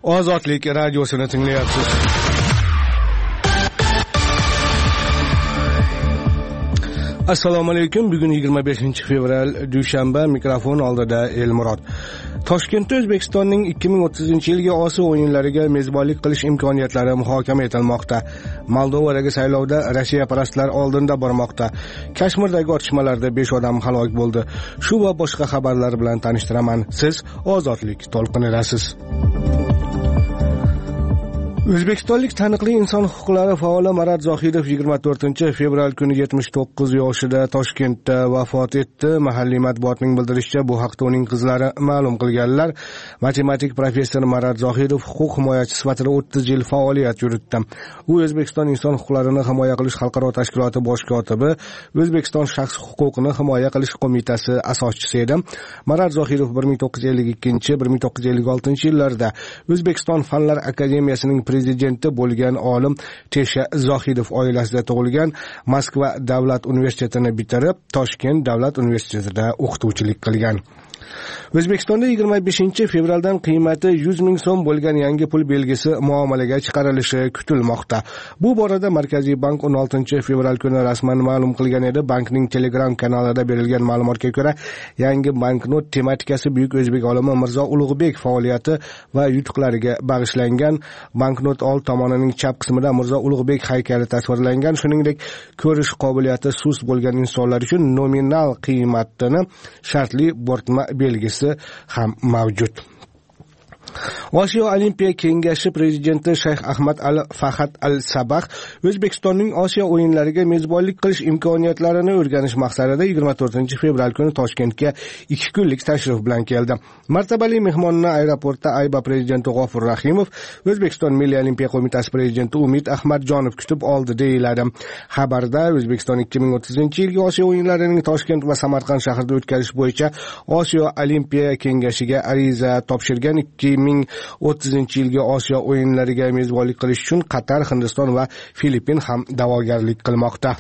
Ozodlik radiosini tinglayapsiz. Assalomu alaykum. Bugun 25-fevral dushanba, mikrofon oldida Elmurod. Toshkentda O'zbekistonning 2030-yilgi Osiyo o'yinlariga mezbonlik qilish imkoniyatlari muhokama etilmoqda. Moldovadagi saylovda Rossiya parastlar oldinda bormoqda. Kashmirdagi otishmalarda 5 odam halok bo'ldi. Shu va boshqa xabarlar bilan tanishtiraman. Siz Ozodlik to'lqinidasiz. O'zbekistonlik taniqli inson huquqlari faoli Marat Zohidov 24-fevral kuni 79 yoshida Toshkentda vafot etdi. Mahalliy matbuotning bildirishicha, bu haqda uning qizlari ma'lum qilganlar. Matematik professor Marat Zohidov huquq himoyachi sifatida 30 yil faoliyat yuritdi. U O'zbekiston inson huquqlarini himoya qilish xalqaro tashkiloti bosh kotibi, O'zbekiston shaxs huquqini himoya qilish qo'mitasi asoschisi edi. Marat Zohidov 1952-1956 yillarda O'zbekiston Fanlar akademiyasining prezidenti bo'lgan olim Tesha Zohidov oilasida tug'ilgan. Moskva davlat universitetini bitirib, Toshkent davlat universitetida o'qituvchilik qilgan. O'zbekistonda 25-fevraldan qiymati 100 ming so'm bo'lgan yangi pul belgisi muomalaga chiqarilishi kutilmoqda. Bu borada Markaziy bank 16-fevral kuni rasman ma'lum qilgan edi. Bankning Telegram kanalida berilgan ma'lumotga ko'ra, yangi banknot tematikasi buyuk o'zbek olimi Mirzo Ulug'bek faoliyati va yutuqlariga bag'ishlangan. Banknot old tomonining chap qismida Mirzo Ulug'bek haykali tasvirlangan. Shuningdek, ko'rish qobiliyati sust bo'lgan insonlar uchun nominal qiymatini shartli bo'rtma belgisi ham mavjud. Osiyo Olimpiya Kengashi prezidenti Shayx Ahmad al-Fahad al-Sabax O'zbekistonning Osiyo o'yinlariga mezbonlik qilish imkoniyatlarini o'rganish maqsadida 24-fevral kuni Toshkentga 2 kunlik tashrif bilan keldi. Martabali mehmonni aeroportda Ayba prezidenti G'ofur Rahimov, O'zbekiston Milliy olimpiya qo'mitasi prezidenti Umid Ahmadjonov kutib oldi deyiladi. Xabarda O'zbekiston 2030-yilgi Osiyo o'yinlarining Toshkent va Samarqand shahrida o'tkazish bo'yicha Osiyo Olimpiya Kengashiga ariza topshirgan. 2030-yilgi Osiyo o'yinlariga mezbonlik qilish uchun Qatar, Hindiston va Filippin ham da'vogarlik qilmoqda.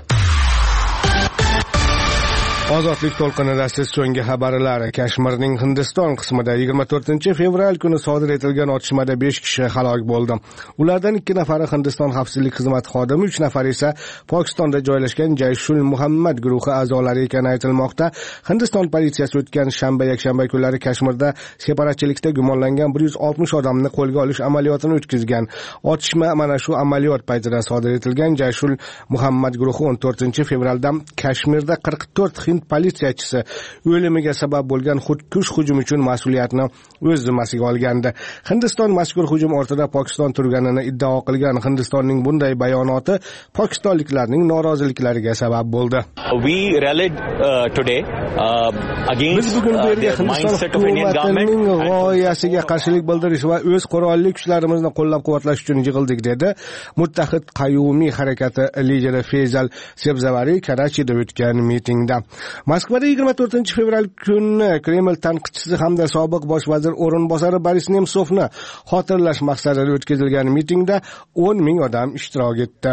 Ozodlik to'lqinida siz so'nggi xabarlar. Kashmirning Hindiston qismida 24-fevral kuni sodir etilgan otishmada 5 kishi halok bo'ldi. Ulardan 2 nafari Hindiston xavfsizlik xizmati xodimi, 3 nafari esa Pokistonda joylashgan Jayshul Muhammad guruhi a'zolari ekani aytilmoqda. Hindiston politsiyasi o'tgan shanba, yakshanba kunlari Kashmirda separatchilikda gumonlangan 160 odamni qo'lga olish amaliyotini o'tkazgan. Otishma mana shu amaliyot paytida sodir etilgan. Jayshul Muhammad guruhi 14-fevralda Kashmirda 44 hind politsiyachisi o'limiga sabab bo'lgan xudkush hujum uchun mas'uliyatni o'z zimmasiga olgandi. Hindiston mazkur hujum ortida Pokiston turganini iddao qilgan. Hindistonning bunday bayonoti pokistonliklarning noroziliklariga sabab bo'ldi. Biz bugun bu yerga Hindiston hukumatining g'oyasiga qarshilik bildirish va o'z qurolli kuchlarimizni qo'llab-quvvatlash uchun yig'ildik, dedi Muttahid Qayyumiy harakati lideri Feyzal Sebzavari Karachida o'tgan mitingda. Moskvada 24-fevral kuni Kreml tanqidchisi hamda sobiq bosh vazir o'rinbosari Boris Nemsovni xotirlash maqsadida o'tkazilgan mitingda 10 ming odam ishtirok etdi.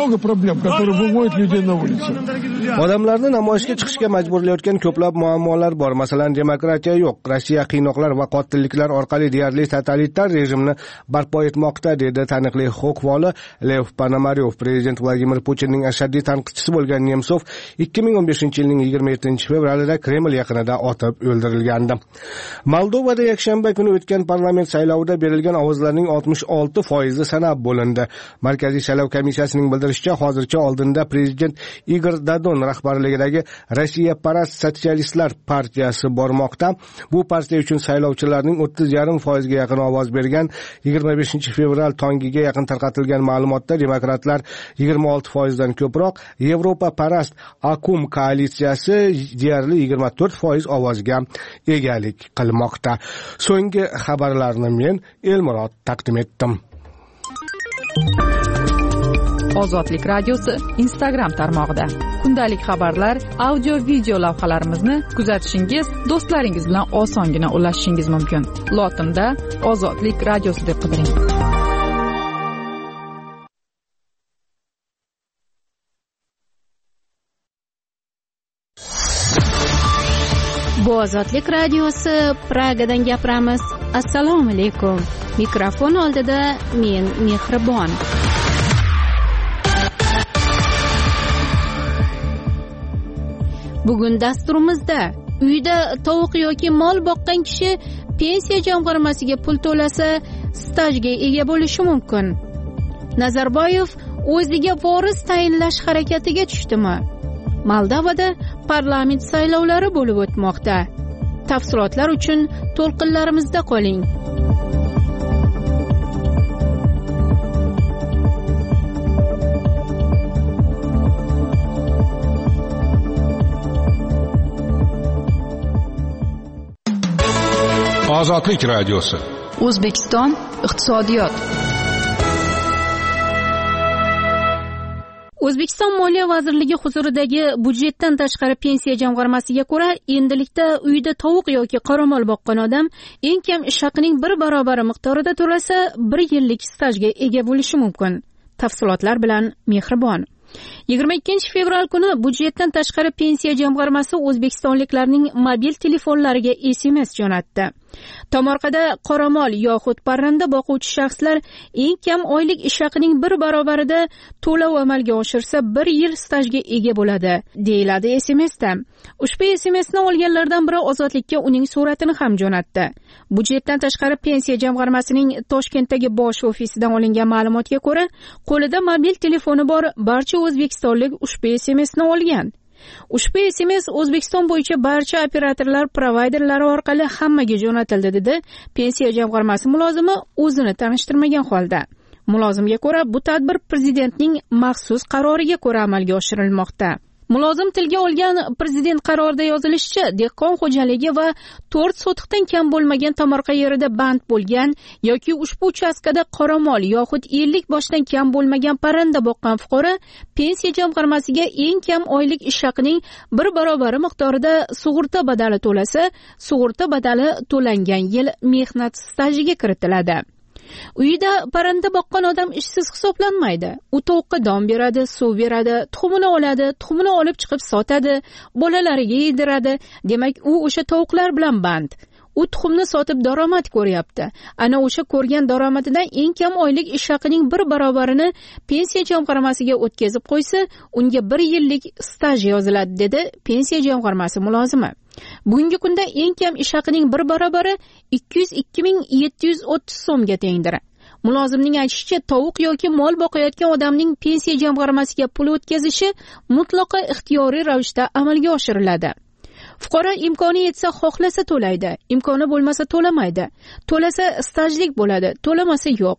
Odamlarni namoyishga chiqishga majburlayotgan ko'plab muammolar bor. Masalan, demokratiya yo'q. Rossiya qiynoqlar va qotilliklar orqali deyarli totalitar rejimni barpo etmoqda, dedi taniqli huquq faoli Lev Ponomaryov. Prezident Vladimir Putinning ashaddiy tanqidchisi bo'lgan Nemsov 2015-yilning 27-fevralida Kreml yaqinida otib o'ldirilgandi. Moldovada yakshanba kuni o'tgan parlament saylovida berilgan ovozlarning 66% sanab bo'lindi. Markaziy saylov komissiyasining bildirishicha, hozircha oldinda prezident Igor Dodon rahbarligidagi Rossiya parast sotsialistlar partiyasi bormoqda. Bu partiya uchun saylovchilarning 30,5% ga yaqin ovoz bergan. 25-fevral tongiga yaqin tarqatilgan ma'lumotda demokratlar 26% dan ko'proq, Yevropa parast Akum koalitsiyasi deyarli 24% ovozga egalik qilmoqda. So'nggi xabarlarni men Elmurod taqdim etdim. Ozodlik radiosi Instagram tarmog'ida kundalik xabarlar, audio video lavhalarimizni kuzatishingiz, do'stlaringiz bilan osongina ulashishingiz mumkin. Lotinda Ozodlik radiosi deb qidiring. Bu Ozodlik radiosi, Pragadan gapiramiz. Assalomu alaykum. Mikrofon oldida men Mehribon. Bugun dasturimizda uyda tovuq yoki mol boqqan kishi pensiya jamg'armasiga pul to'lasa stajga ega bo'lishi mumkin. Nazarboyev o'ziga voris tayinlash harakatiga tushdimi? Moldovada parlament saylovlari bo'lib o'tmoqda. Tafsilotlar uchun to'lqinlarimizda qoling. Ozodlik radiosi. O'zbekiston iqtisodiyot. O'zbekiston Moliya vazirligi huzuridagi budjetdan tashqari pensiya jamg'armasiga ko'ra, endilikda uyda tovuq yoki qoramol boqqan odam eng kam ish haqining 1 barobari miqdorida to'lasa 1 yillik stajga ega bo'lishi mumkin. Tafsilotlar bilan Mehribon. 22 fevral kuni budjetdan tashqari pensiya jamg'armasi o'zbekistonliklarning mobil telefonlariga SMS jo'natdi. Tomorqada qoramol yoxud parranda boquvchi shaxslar eng kam oylik ish haqining 1 barobarida to'lov amalga oshirsa 1 yil stajga ega bo'ladi, deyiladi SMSda. Ushbu SMSni olganlardan biri Ozodlikka uning suratini ham jo'natdi. Budjetdan tashqari pensiya jamg'armasining Toshkentdagi bosh ofisidan olingan ma'lumotga ko'ra, qo'lida mobil telefoni bor barcha o'zbekistonlik ushbu SMSni olgan. Ushbu SMS O'zbekiston bo'yicha barcha operatorlar provayderlari orqali hammaga jo'natildi, dedi pensiya jamg'armasi mulozimi o'zini tanishtirmagan holda. Mulozimga ko'ra, bu tadbir prezidentning maxsus qaroriga ko'ra amalga oshirilmoqda. Mulozim tilga olgan prezident qarorida yozilishicha, dehqon xo'jaligi va 4 sotixdan kam bo'lmagan tomorqa yerida band bo'lgan yoki ushbu uchastkada qoramol yoxud 50 boshdan kam bo'lmagan parranda boqqan fuqaro pensiya jamg'armasiga eng kam oylik ish haqining 1 barobari miqdorida sug'urta badali to'lasa, sug'urta badali to'langan yil mehnat stajiga kiritiladi. Uyida parranda boqqan odam ishsiz hisoblanmaydi. U tovuqqa don beradi, suv beradi, tuxumini oladi, tuxumini olib chiqib sotadi, bolalariga yediradi. Demak, u o'sha tovuqlar bilan band. U tuxumni sotib daromad ko'ryapti. Ana o'sha ko'rgan daromadidan eng kam oylik ish haqining 1 barobarini pensiya jamg'armasiga o'tkazib qo'ysa, unga 1 yillik staj yoziladi, dedi pensiya jamg'armasi mulozimi. Bugungi kunda eng kam ish haqining 1 barobari 202.730 so'mga tengdir. Mulozimning aytishicha, tovuq yoki mol boqayotgan odamning pensiya jamg'armasiga pul o'tkazishi mutlaqo ixtiyoriy ravishda amalga oshiriladi. Fuqaro imkoni yetsa xohlasa to'laydi, imkoni bo'lmasa to'lamaydi. To'lasa stajlik bo'ladi, to'lamasa yo'q.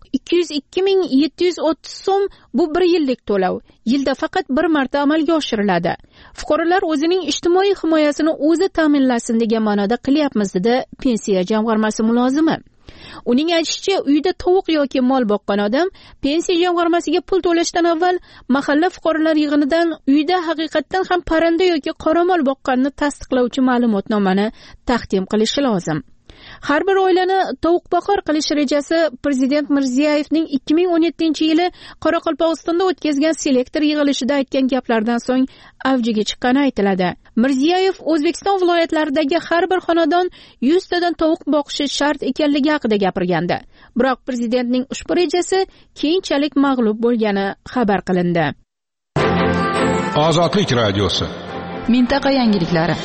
202.730 so'm bu 1 yillik to'lov. Yilda faqat 1 marta amalga oshiriladi. Fuqarolar o'zining ijtimoiy himoyasini o'zi ta'minlasin degan ma'noda qilyapmiz, dedi pensiya jamg'armasi mulozimi. Uning aytishicha, uyda tovuq yoki mol boqqan odam pensiya jamg'armasiga pul to'lashdan avval mahalla fuqarolar yig'inidan uyda haqiqatdan ham parranda yoki qoramol boqqanini tasdiqlovchi ma'lumotnomani taqdim qilishi lozim. Har bir oilani tovuqboqar qilish rejasi prezident Mirziyoyevning 2017-yili Qoraqalpog'istonda o'tkazgan selektor yig'ilishida aytgan gaplardan so'ng avjiga chiqqani aytiladi. Mirziyoyev O'zbekiston viloyatlaridagi har bir xonadon 100 tadan tovuq boqishi shart ekanligi haqida gapirgandi. Biroq prezidentning ushbu rejasi keyinchalik mag'lub bo'lgani xabar qilindi. Ozodlik radiosi. Mintaqa yangiliklari.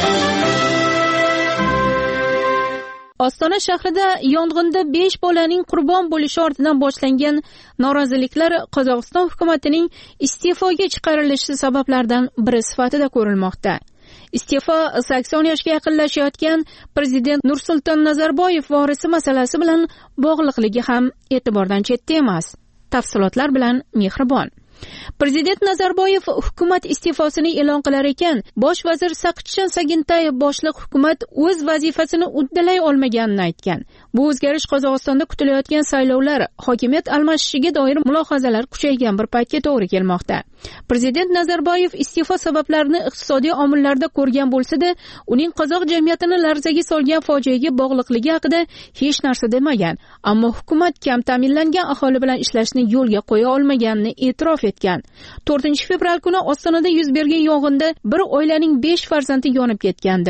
Ostona shahrida yong'inda 5 bolaning qurbon bo'lishi ortidan boshlangan noroziliklar Qozog'iston hukumatining iste'foga chiqarilishi sabablaridan biri sifatida ko'rilmoqda. Iste'fo 80 yoshga yaqinlashayotgan prezident Nursulton Nazarboyev vorisi masalasi bilan bog'liqligi ham e'tibordan chetda emas. Tafsilotlar bilan Mehribon. Prezident Nazarboyev hukumat iste'fosini e'lon qilar ekan, bosh vazir Saqitchan Sagintayev boshliq hukumat o'z vazifasini uddalay olmaganini aytgan. Bu o'zgarish Qozog'istonda kutilayotgan saylovlar, hokimiyat almashishiga doir mulohazalar kuchaygan bir paytga to'g'ri kelmoqda. Prezident Nazarboyev iste'fo sabablarini iqtisodiy omillarda ko'rgan bo'lsa-da, uning qozoq jamiyatini larzaga solgan fojiaga bog'liqligi haqida hech narsa demagan. Ammo hukumat kam ta'minlangan aholi bilan ishlashni yo'lga qo'ya olmaganini e'tirof etgan. 4 fevral kuni Ostonada yuz bergan yong'inda bir oilaning 5 farzandi yonib ketgandi.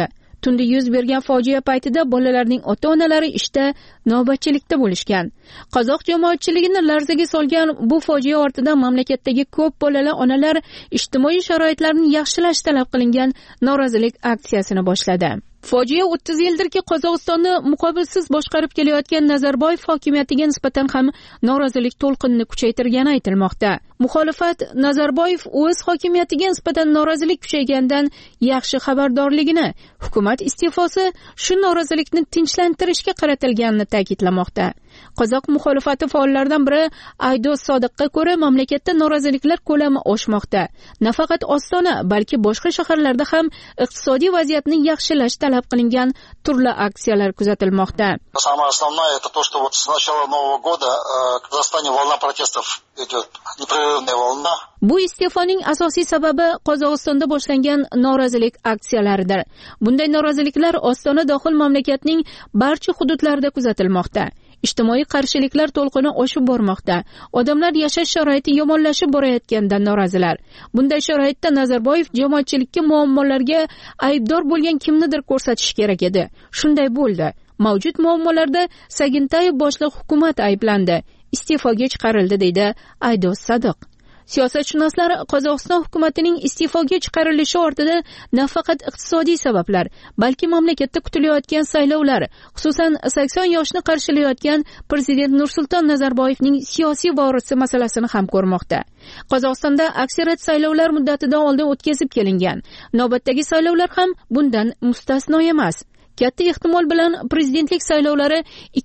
Tunda yuz bergan fojia paytida bolalarning ota-onalari ishda navbatchilikda bo'lishgan. Qozoq jamoatchiligini larzaga solgan bu fojia ortidan mamlakatdagi ko'p bolali onalar ijtimoiy sharoitlarni yaxshilash talab qilingan norozilik aksiyasini boshladi. Fojia 30 yildirki Qozog'istonni muqobilsiz boshqarib kelayotgan Nazarboyev hokimiyatiga nisbatan ham norozilik to'lqinini kuchaytirgani aytilmoqda. Muxolifat Nazarboyev o'z hokimiyatiga nisbatan norozilik kuchaygandan yaxshi xabardorligini, hukumat iste'fosi shu norozilikni tinchlantirishga qaratilganini ta'kidlamoqda. Qozoq muxolifati faollaridan biri Aydos Sodiqqa ko'ra, mamlakatda noroziliklar ko'lami oshmoqda. Nafaqat Ostona, balki boshqa shaharlarda ham iqtisodiy vaziyatni yaxshilash talab qilingan turli aksiyalar kuzatilmoqda. Самое основное это то, что вот с начала Нового года в Казахстане волна протестов идет, непрерывная волна. Bu iste'foning asosiy sababi Qozog'istonda boshlangan norozilik aksiyalaridir. Bunday noroziliklar Ostona dohil mamlakatning barcha hududlarida kuzatilmoqda. Ijtimoiy qarshiliklar to'lqini oshib bormoqda. Odamlar yashash sharoiti yomonlashib borayotganidan norozilar. Bunday sharoitda Nazarboyev jamoatchilikka muammolarga aybdor bo'lgan kimnidir ko'rsatish kerak edi. Shunday bo'ldi. Mavjud muammolarda Sagintayev boshliq hukumat ayblandi. Iste'foga chiqarildi, deydi Aydos Sodiq. Siyosatshunoslar Qozog'iston hukumatining iste'foga chiqarilishi ortida nafaqat iqtisodiy sabablar, balki mamlakatda kutilayotgan saylovlar, xususan 80 yoshni qarshilayotgan prezident Nursulton Nazarboyevning siyosiy vorisi masalasini ham ko'rmoqda. Qozog'istonda aksariyat saylovlar muddatidan oldin o'tkazib kelingan. Navbatdagi saylovlar ham bundan mustasno emas. Katta ehtimol bilan prezidentlik saylovlari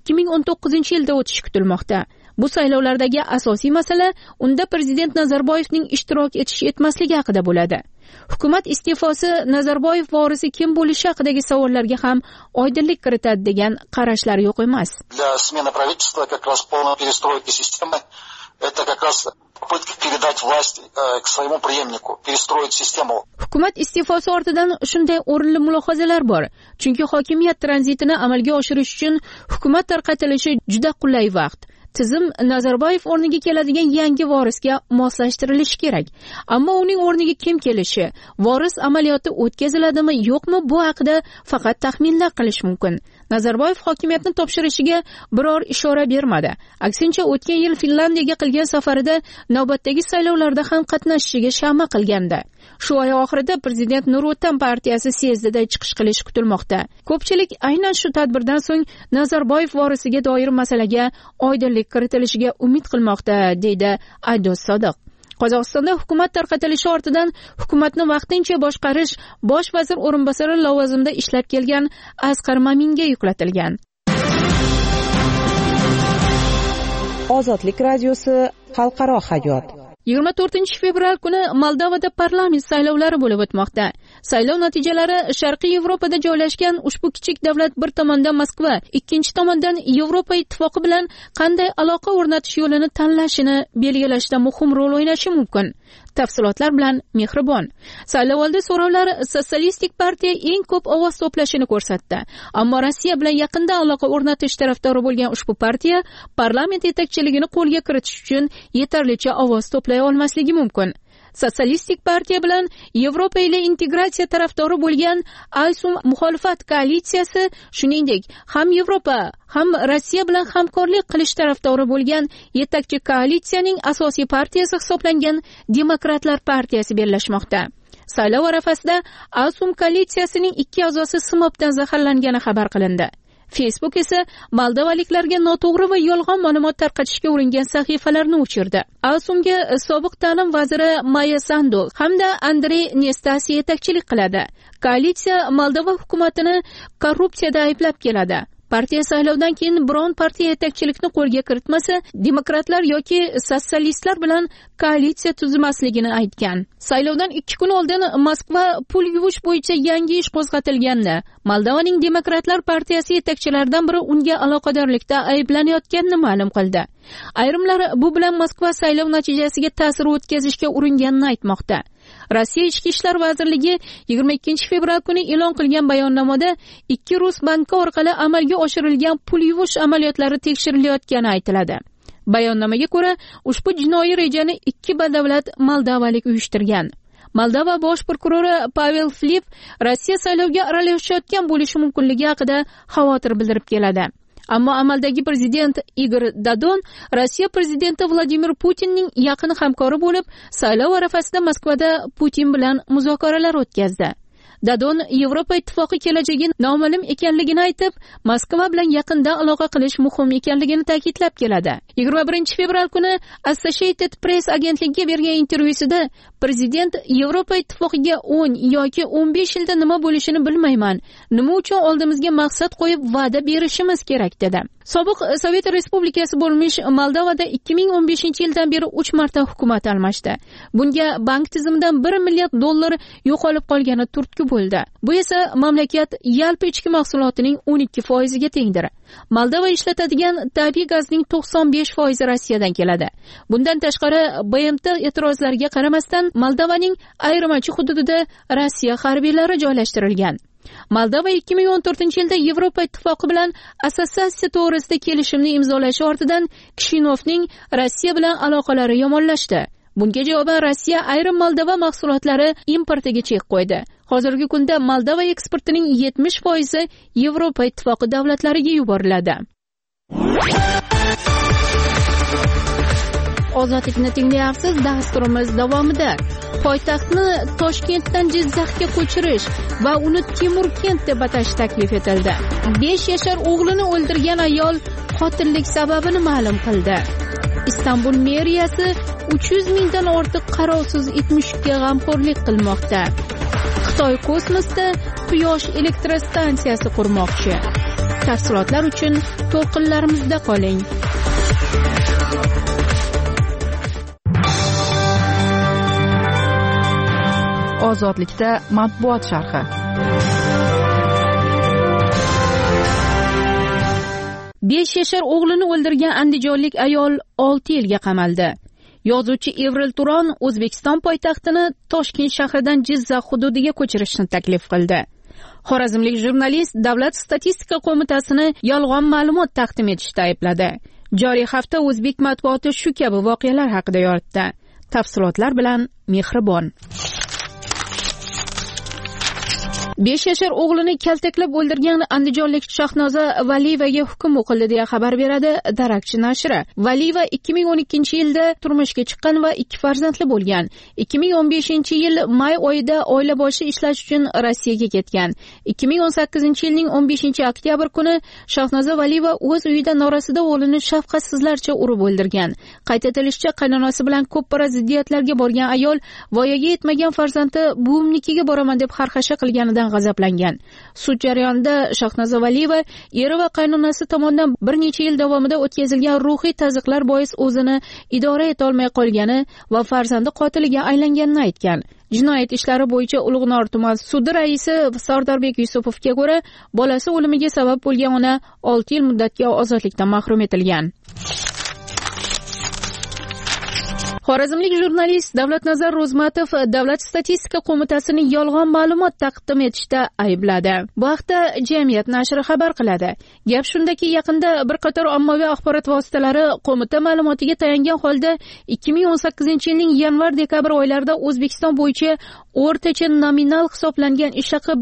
2019-yilda o'tishi kutilmoqda. Bu saylovlardagi asosiy masala unda prezident Nazarboyevning ishtirok etish etmasligi haqida bo'ladi. Hukumat iste'fosi Nazarboyev vorisi kim bo'lishi haqidagi savollarga ham oydinlik kiritadi degan qarashlar yo'q emas. Для смены правительства как раз полной перестройки системы это как раз попытка передать власть к своему преемнику, перестроить систему. Hukumat iste'fosi ortidan shunday o'rinli mulohazalar bor. Chunki hokimiyat tranzitini amalga oshirish uchun hukumat tarqatilishi juda qulay vaqt. Tizim Nazarboyev o'rniga keladigan yangi vorisga moslashtirilishi kerak. Ammo uning o'rniga kim kelishi, voris amaliyoti o'tkaziladimi, yo'qmi, bu haqida faqat taxminlar qilish mumkin. Nazarboyev hokimiyatni topshirishiga biror ishora bermadi. Aksincha, o'tgan yil Finlandiyaga qilgan safarida navbatdagi saylovlarda ham qatnashishiga shama qilgandi. Shu oy oxirida prezident Nur O'tan partiyasi syezdida chiqish qilishi kutilmoqda. Ko'pchilik aynan shu tadbirdan so'ng Nazarboyev vorisiga doir masalaga oydinlik kiritilishiga umid qilmoqda, deydi Aydos Sodiq. Qozog'istonda hukumat tarqatilishi ortidan hukumatni vaqtincha boshqarish bosh vazir o'rinbosari lavozimida ishlab kelgan Asqar Maminga yuklatilgan. Ozodlik radiosi xalqaro hayot. 24-fevral kuni Moldovada parlament saylovlari bo'lib o'tmoqda. Saylov natijalari Sharqiy Yevropada joylashgan ushbu kichik davlat bir tomondan Moskva, ikkinchi tomondan Yevropa ittifoqi bilan qanday aloqa o'rnatish yo'lini tanlashini belgilashda muhim rol o'ynashi mumkin. Tafsilotlar bilan Mehribon. Saylovoldi so'rovlar Sotsialistik partiya eng ko'p ovoz to'plashini ko'rsatdi. Ammo Rossiya bilan yaqinda aloqa o'rnatish tarafdori bo'lgan ushbu partiya parlament yetakchiligini qo'lga kiritish uchun yetarlicha ovoz to'play olmasligi mumkin. Sotsialistik partiya bilan Yevropa ile integratsiya tarafdori bo'lgan Alsum muxolifat koalitsiyasi, shuningdek, ham Yevropa, ham Rossiya bilan hamkorlik qilish tarafdori bo'lgan yetakchi koalitsiyaning asosiy partiyasi hisoblangan Demokratlar partiyasi bellashmoqda. Saylov arafasida Alsum koalitsiyasining 2 a'zosi simobdan zaharlangani xabar qilindi. Facebook esa moldovaliklarga noto'g'ri va yolg'on ma'lumot tarqatishga uringan sahifalarni o'chirdi. Alsumga sobiq ta'lim vaziri Maya Sandu hamda Andrey Nestasiy yetakchilik qiladi. Koalitsiya Moldova hukumatini korrupsiyada ayblab keladi. Partiya saylovdan keyin biron partiya yetakchilikni qo'lga kiritmasa, demokratlar yoki sotsialistlar bilan koalitsiya tuzmasligini aytgan. Saylovdan 2 kun oldin Moskva pul yuvish bo'yicha yangi ish qo'zg'atilganini, Moldovaning Demokratlar partiyasi yetakchilaridan biri unga aloqadorlikda ayblanayotganini ma'lum qildi. Ayrimlar bu bilan Moskva saylov natijasiga ta'sir o'tkazishga uringanini aytmoqda. Rossiya Ichki ishlar vazirligi 22-fevral kuni e'lon qilgan bayonnomada 2 rus banki orqali amalga oshirilgan pul yuvish amaliyotlari tekshirilayotgani aytiladi. Bayonnomaga ko'ra, ushbu jinoiy rejani 2 badavlat moldovalik uyushtirgan. Moldova bosh prokurori Pavel Filip Rossiya saylovga aralashayotgan bo'lishi mumkinligi haqida xavotir bildirib keladi. Ammo amaldagi prezident Igor Dodon Rossiya prezidenti Vladimir Putinning yaqin hamkori bo'lib, saylov arafasida Moskvada Putin bilan muzokaralar o'tkazdi. Dodon Yevropa ittifoqi kelajagi noma'lum ekanligini aytib, Moskva bilan yaqindan aloqa qilish muhim ekanligini ta'kidlab keladi. 21 fevral kuni Associated Press agentligiga bergan intervyusida prezident Yevropa ittifoqiga 10 yoki 15 yilda nima bo'lishini bilmayman. Nima uchun oldimizga maqsad qo'yib va'da berishimiz kerak dedi. Sobiq Sovet Respublikasi bo'lmish Moldovada 2015-yildan beri 3 marta hukumat almashdi. Bunga bank tizimidan $1 milliard yo'qolib qolgani turtki bo'ldi. Bu esa mamlakat yalpi ichki mahsulotining 12%ga tengdir. Moldova ishlatadigan tabiiy gazning 95% Rossiyadan keladi. Bundan tashqari, BMT e'tirozlariga qaramasdan Moldovaning ayirmachi hududida Rossiya harbiylari joylashtirilgan. Moldova 2014-yilda Yevropa ittifoqi bilan assotsiatsiya to'g'risida kelishimni imzolashi ortidan Kishinovning Rossiya bilan aloqalari yomonlashdi. Bunga javoban Rossiya ayrim Moldova mahsulotlari importiga chek qo'ydi. Hozirgi kunda Moldova eksportining 70% Yevropa ittifoqi davlatlariga yuboriladi. Ozodlikni tinglayapsiz. Dasturimiz davomida poytaxtni Toshkentdan Jizzaxga ko'chirish va uni Temurkent deb atash taklif etildi. 5 yashar o'g'lini o'ldirgan ayol qotillik sababini ma'lum qildi. Istanbul meriyasi 300 mingdan ortiq qarovsiz itmushukka g'amxo'rlik qilmoqda. Xitoy kosmosda quyosh elektrostansiyasi qurmoqchi. Tafsilotlar uchun to'lqinlarimizda qoling. Ozodlikda matbuot sharhi. Besh yashar o'g'lini o'ldirgan andijonlik ayol 6 yilga qamaldi. Yozuvchi Evril Turon O'zbekiston poytaxtini Toshkent shahridan Jizzax hududiga ko'chirishni taklif qildi. Xorazmlik jurnalist Davlat statistika qo'mitasini yolg'on ma'lumot taqdim etishda aybladi. Joriy hafta o'zbek matbuoti shu kabi voqealar haqida yoritdi. Tafsilotlar bilan Mehribon. 5 yashar o'g'lini kaltaklab o'ldirgan andijonlik Shahnoza Valiyevaga hukm o'qildi deya xabar beradi Darakchi nashri. Valiyeva 2012-yilda turmushga chiqqan va 2 farzandli bo'lgan. 2015-yil may oyida oila boshi ishlash uchun Rossiyaga ketgan. 2018-yilning 15-oktyabr kuni Shahnoza Valiyeva o'z uyida norasida o'g'lini shafqatsizlarcha urib o'ldirgan. Qayd etilishicha, qaynonasi bilan ko'p bora ziddiyatlarga borgan ayol voyaga yetmagan farzandi buvimnikiga boraman deb xarxasha qilganidan g'azablangan. Sud jarayonida Shahnoza Valiyeva eri va qaynonasi tomonidan bir necha yil davomida o'tkazilgan ruhiy tazyiqlar bois o'zini idora eta olmay qolgani va farzandi qotiliga aylanganini aytgan. Jinoyat ishlari bo'yicha Ulug'nor tuman sudi raisi Sardorbek Yusupovga ko'ra, bolasi o'limiga sabab bo'lgan ona 6 yil muddatga ozodlikdan mahrum etilgan. Xorazmlik jurnalist Davlatnazar Ro'zmatov Davlat statistika qo'mitasini yolg'on ma'lumot taqdim etishda aybladi. Bu haqda Jamiyat nashri xabar qiladi. Gap shundaki, yaqinda bir qator ommaviy axborot vositalari qo'mita ma'lumotiga tayangan holda 2018-yilning yanvar-dekabr oylarida O'zbekiston bo'yicha o'rtacha nominal hisoblangan ish haqi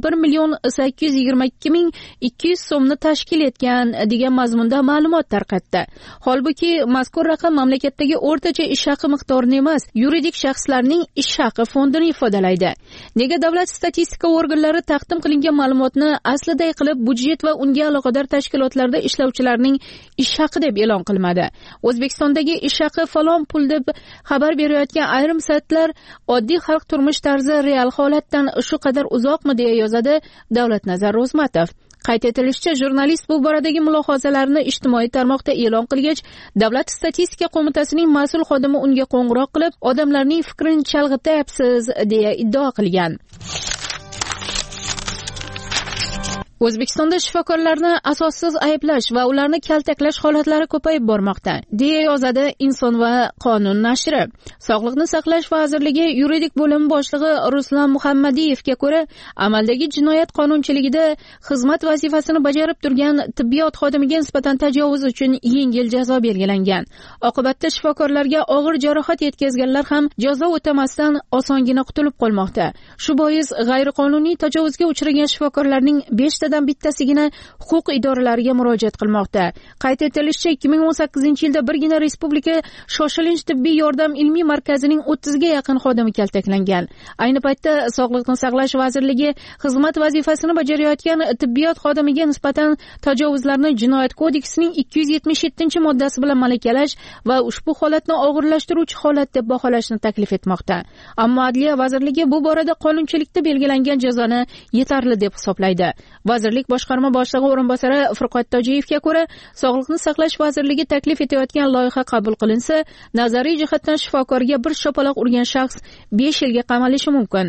1,822,200 so'mni tashkil etgan degan mazmunda ma'lumot tarqatdi. Holbuki mazkur raqam mamlakatdagi o'rtacha ish haqi miqdorini emas, yuridik shaxslarning ish haqi fondini ifodalaydi. Nega davlat statistika organlari taqdim qilingan ma'lumotni asliday qilib budjet va unga aloqador tashkilotlarda ishlovchilarning ish haqi deb e'lon qilmadi? O'zbekistondagi ish haqi falon pul deb xabar berayotgan ayrim saytlar oddiy xalq turmush tarzi real holatdan shu qadar uzoqmi deya yozadi Davlatnazar Ro'zmatov. Qayd etilishicha, jurnalist bu boradagi mulohazalarini ijtimoiy tarmoqda e'lon qilgach, Davlat statistika qo'mitasining mas'ul xodimi unga qo'ng'iroq qilib, odamlarning fikrini chalg'ityapsiz deya iddao qilgan. O'zbekistonda shifokorlarni asossiz ayblash va ularni kaltaklash holatlari ko'payib bormoqda, deya yozadi Inson va qonun nashri. Sog'liqni saqlash vazirligi yuridik bo'limi boshlig'i Ruslan Muhammadiyevga ko'ra, amaldagi jinoyat qonunchiligida xizmat vazifasini bajarib turgan tibbiyot xodimiga nisbatan tajovuz uchun yengil jazo belgilangan. Oqibatda shifokorlarga og'ir jarohat yetkazganlar ham jazo o'tamasdan osongina qutulib qolmoqda. Shu bois g'ayriqonuniy tajovuzga uchragan shifokorlarning 5 dan bittasigina huquq idoralariga murojaat qilmoqda. Qayd etilishicha, 2018-yilda birgina respublika shoshilinch tibbiy yordam ilmiy markazining 30 ga yaqin xodimi kaltaklangan. Ayni paytda Sog'liqni saqlash vazirligi xizmat vazifasini bajarayotgan tibbiyot xodimiga nisbatan tajovuzlarni Jinoyat kodeksining 277-moddasi bilan malakalash va ushbu holatni og'irlashtiruvchi holat deb baholashni taklif etmoqda. Ammo Adliya vazirligi bu borada qonunchilikda belgilangan jazoni yetarli deb hisoblaydi. Vazirlik boshqarma boshlig'i o'rinbosari Furqat Tojiyevga ko'ra, Sog'liqni saqlash vazirligi taklif etayotgan loyiha qabul qilinsa, nazariy jihatdan shifokorga bir shapaloq urgan shaxs 5 yilga qamalishi mumkin.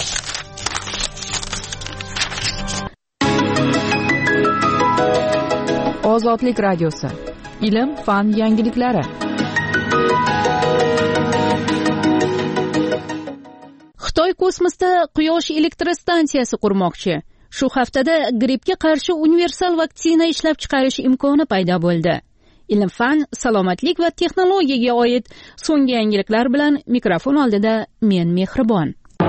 Ozodlik radiosi. Ilm, fan yangiliklari. Xitoy kosmosda quyosh elektrostansiyasi qurmoqchi. Shu haftada grippga qarshi universal vaksina ishlab chiqarish imkoni paydo bo'ldi. Ilm, fan, salomatlik va texnologiyaga oid so'nggi yangiliklar bilan mikrofon oldida men Mehribon.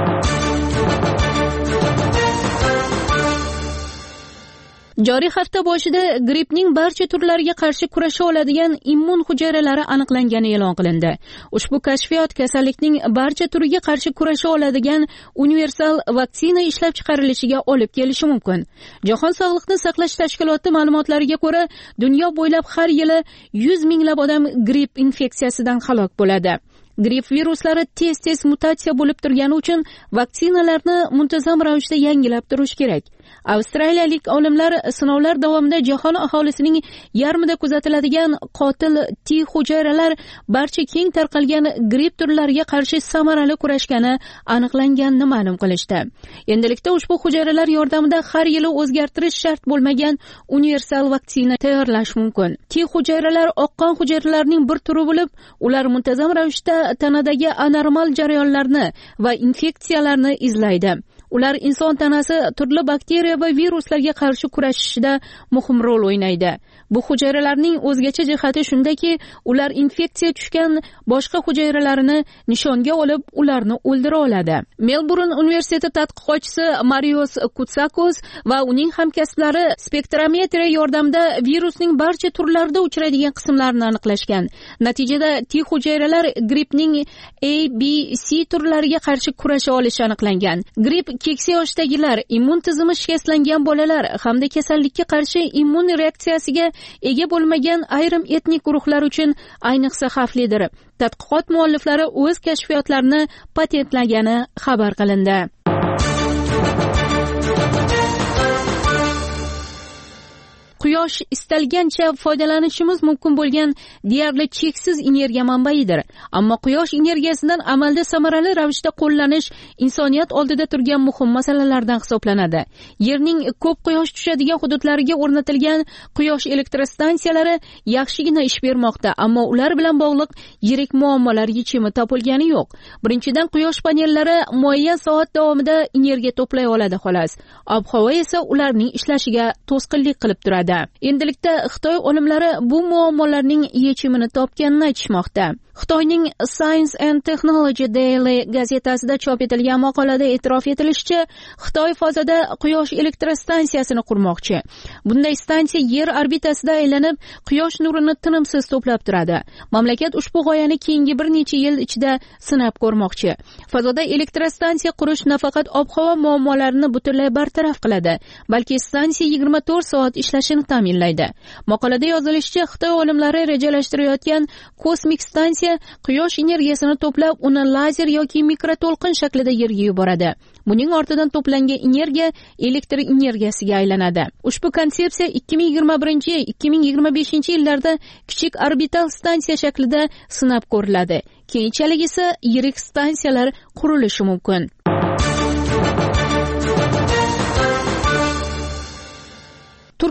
Joriy hafta boshida grippning barcha turlariga qarshi kurasha oladigan immun hujayralari aniqlangani e'lon qilindi. Ushbu kashfiyot kasallikning barcha turiga qarshi kurasha oladigan universal vaksina ishlab chiqarilishiga olib kelishi mumkin. Jahon Sog'liqni saqlash tashkiloti ma'lumotlariga ko'ra, dunyo bo'ylab har yili 100 minglab odam gripp infeksiyasidan halok bo'ladi. Gripp viruslari tez mutatsiya bo'lib turgani uchun vaksinalarni muntazam ravishda yangilab turish kerak. Avstraliyalik olimlar sinovlar davomida jahon aholisining yarmida kuzatiladigan qotil T hujayralar barcha keng tarqalgan gripp turlariga qarshi samarali kurashgani aniqlanganini ma'lum qilishdi. Endilikda ushbu hujayralar yordamida har yili o'zgartirish shart bo'lmagan universal vaksina tayyorlash mumkin. T hujayralar oqqon hujayralarning bir turi bo'lib, ular muntazam ravishda tanadagi anormal jarayonlarni va infeksiyalarni izlaydi. Ular inson tanasi turli bakteriya va viruslarga qarshi kurashishda muhim rol o'ynaydi. Bu hujayralarning o'zgacha jihati shundaki, ular infeksiya tushgan boshqa hujayralarini nishonga olib, ularni o'ldira oladi. Melburn universiteti tadqiqotchisi Marios Kutsakos va uning hamkasblari spektrometriya yordamida virusning barcha turlarida uchraydigan qismlarini aniqlashgan. Natijada T hujayralar grippning A, B, C turlariga qarshi kurasha olishi aniqlangan. Gripp keksa yoshdagilar, immun tizimi shikastlangan bolalar hamda kasallikka qarshi immun reaksiyasiga ega bo'lmagan ayrim etnik guruhlar uchun ayniqsa xavflidir. Tadqiqot mualliflari o'z kashfiyotlarini patentlagani xabar qilindi. Quyosh istalgancha foydalanishimiz mumkin bo'lgan deyarli cheksiz energiya manbaidir. Ammo quyosh energiyasidan amalda samarali ravishda qo'llanish insoniyat oldida turgan muhim masalalardan hisoblanadi. Yerning ko'p quyosh tushadigan hududlariga o'rnatilgan quyosh elektrostansiyalari yaxshigina ish bermoqda, ammo ular bilan bog'liq yirik muammolar yechimi topilgani yo'q. Birinchidan, quyosh panellari muayyan soat davomida energiya to'play oladi xolos. Ob-havo esa ularning ishlashiga to'sqinlik qilib turadi. Endilikda Xitoy olimlari bu muammolarning yechimini topganini aytishmoqda. Xitoyning Science and Technology Daily gazetasida chop etilgan maqolada e'tirof etilishicha, Xitoy fazada quyosh elektrostansiyasini qurmoqchi. Bunday stansiya yer orbitasida aylanib, quyosh nurini tinimsiz to'plab turadi. Mamlakat ushbu g'oyani keyingi bir necha yil ichida sinab ko'rmoqchi. Fazoda elektrostansiya qurish nafaqat ob-havo muammolarini butunlay bartaraf qiladi, balki stansiya 24 soat ishlashini ta'minlaydi. Maqolada yozilishicha, Xitoy olimlari rejalashtirayotgan kosmik stansiya quyosh energiyasini to'plab, uni lazer yoki mikroto'lqin shaklida yerga yuboradi. Buning ortidan to'plangan energiya elektr energiyasiga aylanadi. Ushbu konsepsiya 2021-2025-yillarda kichik orbital stansiya shaklida sinab ko'riladi. Keyinchalik esa yirik stansiyalar qurilishi mumkin.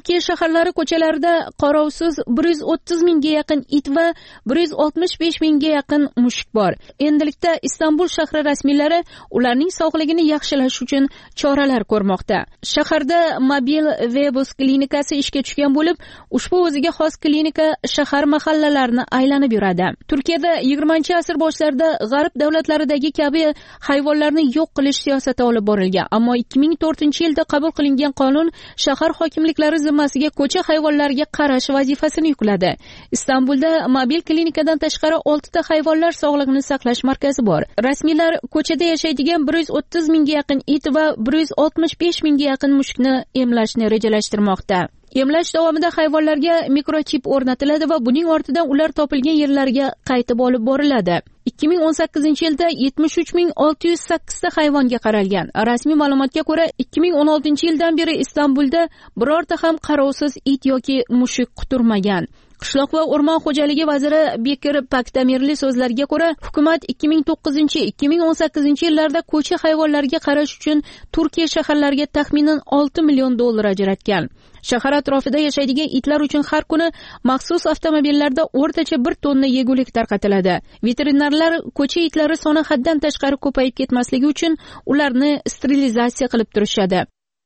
Turkiya shaharlari ko'chalarida qarovsiz 130 mingga yaqin it va 165 mingga yaqin mushuk bor. Endilikda Istanbul shahri rasmiylari ularning sog'ligini yaxshilash uchun choralar ko'rmoqda. Shaharda mobil Vebus klinikasi ishga tushgan bo'lib, ushbu o'ziga xos klinika shahar mahallalarini aylanib yuradi. Turkiyada 20-asr boshlarida g'arb davlatlaridagi kabi hayvonlarni yo'q qilish siyosati olib borilgan, ammo 2004-yilda qabul qilingan qonun shahar hokimliklari zimmasiga ko'cha hayvonlariga qarash vazifasini yukladi. Istanbulda mobil klinikadan tashqari 6 ta hayvonlar sog'lig'ini saqlash markazi bor. Rasmiylar ko'chada yashaydigan 130 mingga yaqin it va 165 mingga yaqin mushukni emlashni rejalashtirmoqda. Emlash davomida hayvonlarga mikrochip o'rnatiladi va buning ortidan ular topilgan yerlarga qaytib olib boriladi. 2018-yilda 73.608 ta hayvonga qaralgan. Rasmiy ma'lumotga ko'ra, 2016-yildan beri Istanbulda birorta ham qarovsiz it yoki mushuk quturmagan. Qishloq va o'rmon xo'jaligi vaziri Bekir Paktamirli so'zlariga ko'ra, hukumat 2009-2018 yillarda ko'cha hayvonlariga qarash uchun Turkiya shaharlariga taxminan $6 million ajratgan. Shahar atrofida yashaydigan itlar uchun har kuni maxsus avtomobillarda o'rtacha 1 tonna yegulik tarqatiladi. Veterinarlar ko'cha itlari soni haddan tashqari ko'payib ketmasligi uchun ularni sterilizatsiya qilib turishadi.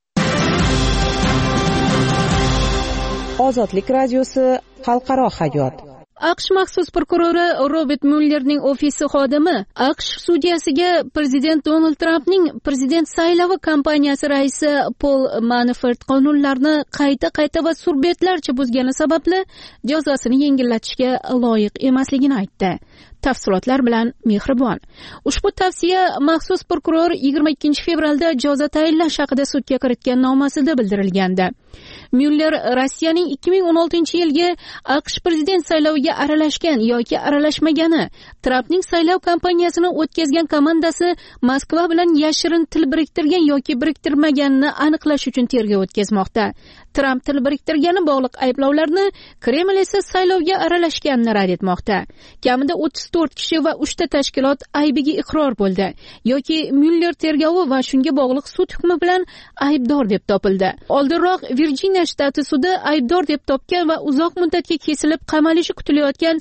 Ozodlik radiosi xalqaro hayot. AQSh maxsus prokurori Robert Muellerning ofisi xodimi AQSh sudyasiga prezident Donald Trampning prezident saylovi kampaniyasi raisi Paul Manafort qonunlarni qayta va surbetlarcha buzgani sababli jazosini yengillatishga loyiq emasligini aytdi. Tafsilotlar bilan Mehribon. Ushbu tavsiya maxsus prokuror 22 fevralda jazo tayinlash haqida sudga kiritgan nomasida bildirilgandi. Mueller Rossiyaning 2016-yilgi AQSh prezident sayloviga aralashgan yoki aralashmagani, Trampning saylov kampaniyasini o'tkazgan komandasi Moskva bilan yashirin til biriktirgan yoki biriktirmaganini aniqlash uchun tergov o'tkazmoqda. Tramp til biriktirgani bog'liq ayblovlarni, Kreml esa saylovga aralashganini rad etmoqda. Kamida 34 kishi va 3 ta tashkilot aybiga iqror bo'ldi yoki Mueller tergovi va shunga bog'liq sud hukmi bilan aybdor deb topildi. Oldinroq Virjiniya shtati sudi aybdor deb topgan va uzoq muddatga kesilib qamalishi kutilayotgan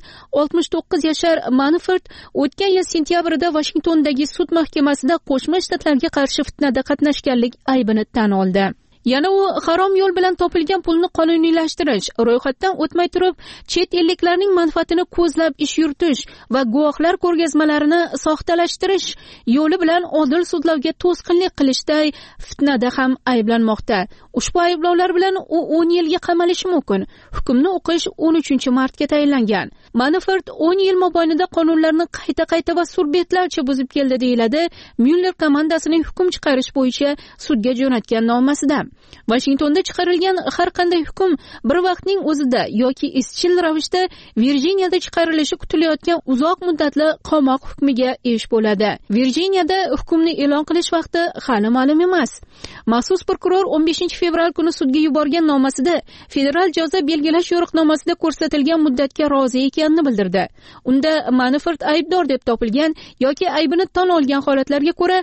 69 yashar Manafort o'tgan yil sentyabrda Vashingtondagi sud mahkamasida Qo'shma Shtatlarga qarshi fitnada qatnashganlik aybini tan oldi. Yana u harom yo'l bilan topilgan pulni qonuniylashtirish, ro'yxatdan o'tmay turib chet elliklarning manfaatini ko'zlab ish yuritish va guvohlar ko'rgazmalarini soxtalashtirish yo'li bilan odil sudlovga to'sqinlik qilishday fitnada ham ayblanmoqda. Ushbu ayblovlar bilan u 10 yilga qamalishi mumkin. Hukmni o'qish 13-martga tayinlangan. Manafort 10 yil mobaynida qonunlarni qayta va surbetlarcha buzib keldi deyiladi Mueller komandasining hukm chiqarish bo'yicha sudga jo'natgan nomasida. Washingtonda chiqarilgan har qanday hukm bir vaqtning o'zida yoki izchil ravishda Virjiniyada chiqarilishi kutilayotgan uzoq muddatli qamoq hukmiga esh bo'ladi. Virjiniyada hukmni e'lon qilish vaqti hali ma'lum emas. Maxsus prokuror 15 fevral kuni sudga yuborgan nomasida federal jazo belgilash yo'riqnomasida ko'rsatilgan muddatga rozi ekanini bildirdi. Unda Manafort aybdor deb topilgan yoki aybini tan olgan holatlarga ko'ra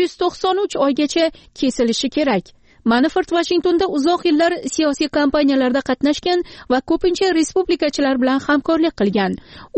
293 oygacha kesilishi kerak. Manafort Washingtonda uzoq yillar siyosiy kampaniyalarda qatnashgan va ko'pincha respublikachilar bilan hamkorlik qilgan. U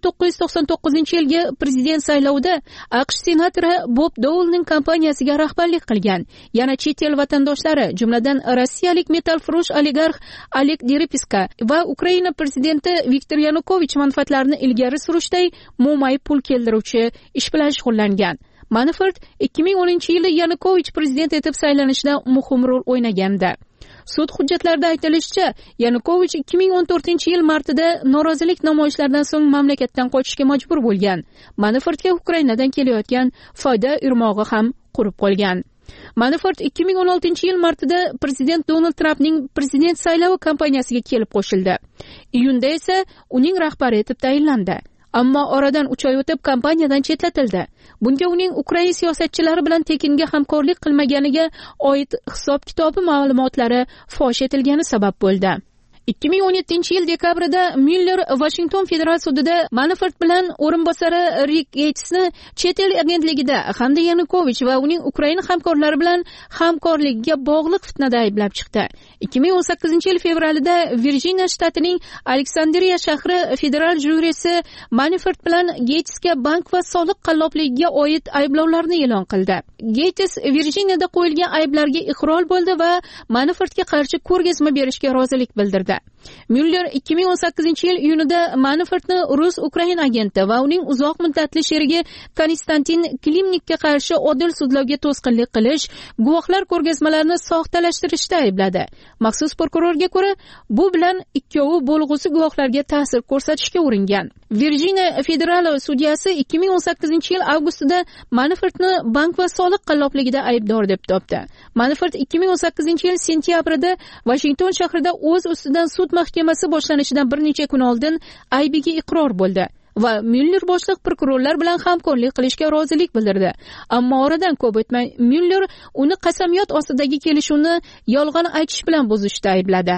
1999-yilgi prezident saylovida AQSh senatori Bob Dolening kampaniyasiga rahbarlik qilgan. Yana chet el vatandoshlari, jumladan rossiyalik metalfurush oligarx Oleg Deripaska va Ukraina prezidenti Viktor Yanukovich manfaatlarini ilgari surishday mo'may pul keltiruvchi ish bilan shug'ullangan. Manafort 2010-yili Yanukovich prezident etib saylanishda muhim rol o'ynagandi. Sud hujjatlarida aytilishicha, Yanukovich 2014-yil martida norozilik namoyishlaridan so'ng mamlakatdan qochishga majbur bo'lgan. Manafortga Ukrainadan kelayotgan foyda urmog'i ham qurib qolgan. Manafort 2016-yil martida prezident Donald Trampning prezident saylovi kampaniyasiga kelib qo'shildi. Iyunda esa uning rahbari etib tayinlandi. Ammo oradan 3 oy o'tib kompaniyadan chetlatildi. Bunga uning Ukraina siyosatchilari bilan tekinga hamkorlik qilmaganiga oid hisob-kitobi ma'lumotlari fosh etilgani sabab bo'ldi. 2017-yil dekabrida Müller Washington federal sudida Manafort bilan o'rinbosari Rick Gatesni chet el agentligida hamda Yanukovich va uning Ukraina hamkorlari bilan hamkorligiga bog'liq fitnada ayblab chiqdi. 2018-yil fevralida Virjiniya shtatining Aleksandriya shahri federal jurisi Manafort bilan Gatesga bank va soliq qallobligiga oid ayblovlarni e'lon qildi. Gates Virjiniyada qo'yilgan ayblarga iqror bo'ldi va Manafortga qarshi ko'rgazma berishga rozilik bildirdi. Müller 2018-yil iyunida Manafortni Rus-Ukrain agenti va uning uzoq muddatli sherigi Konstantin Klimnikka qarshi odil sudlovga to'sqinlik qilish, guvohlar ko'rgazmalarini soxtalashtirishda aybladi. Maxsus prokurorga ko'ra, bu bilan ikkovi bo'lg'usi guvohlarga ta'sir ko'rsatishga uringan. Virjiniya federal sudyasi 2018-yil avgustida Manafortni bank va soliq qallobligida aybdor deb topdi. Manafort 2018-yil sentyabrida Washington shahrida o'z ustidan sud mahkamasi boshlanishidan bir necha kun oldin aybiga iqror bo'ldi va Müller boshliq prokurorlar bilan hamkorlik qilishga rozilik bildirdi. Ammo oradan ko'p o'tmay Müller uni qasamyod ostidagi kelishuvni yolg'on aytish bilan buzishda aybladi.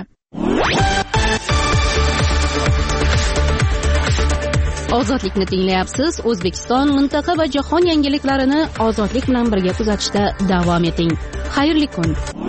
Ozodlikni tinglayapsiz. O'zbekiston, mintaqa va jahon yangiliklarini ozodlik bilan birga kuzatishda davom eting. Xayrli kun.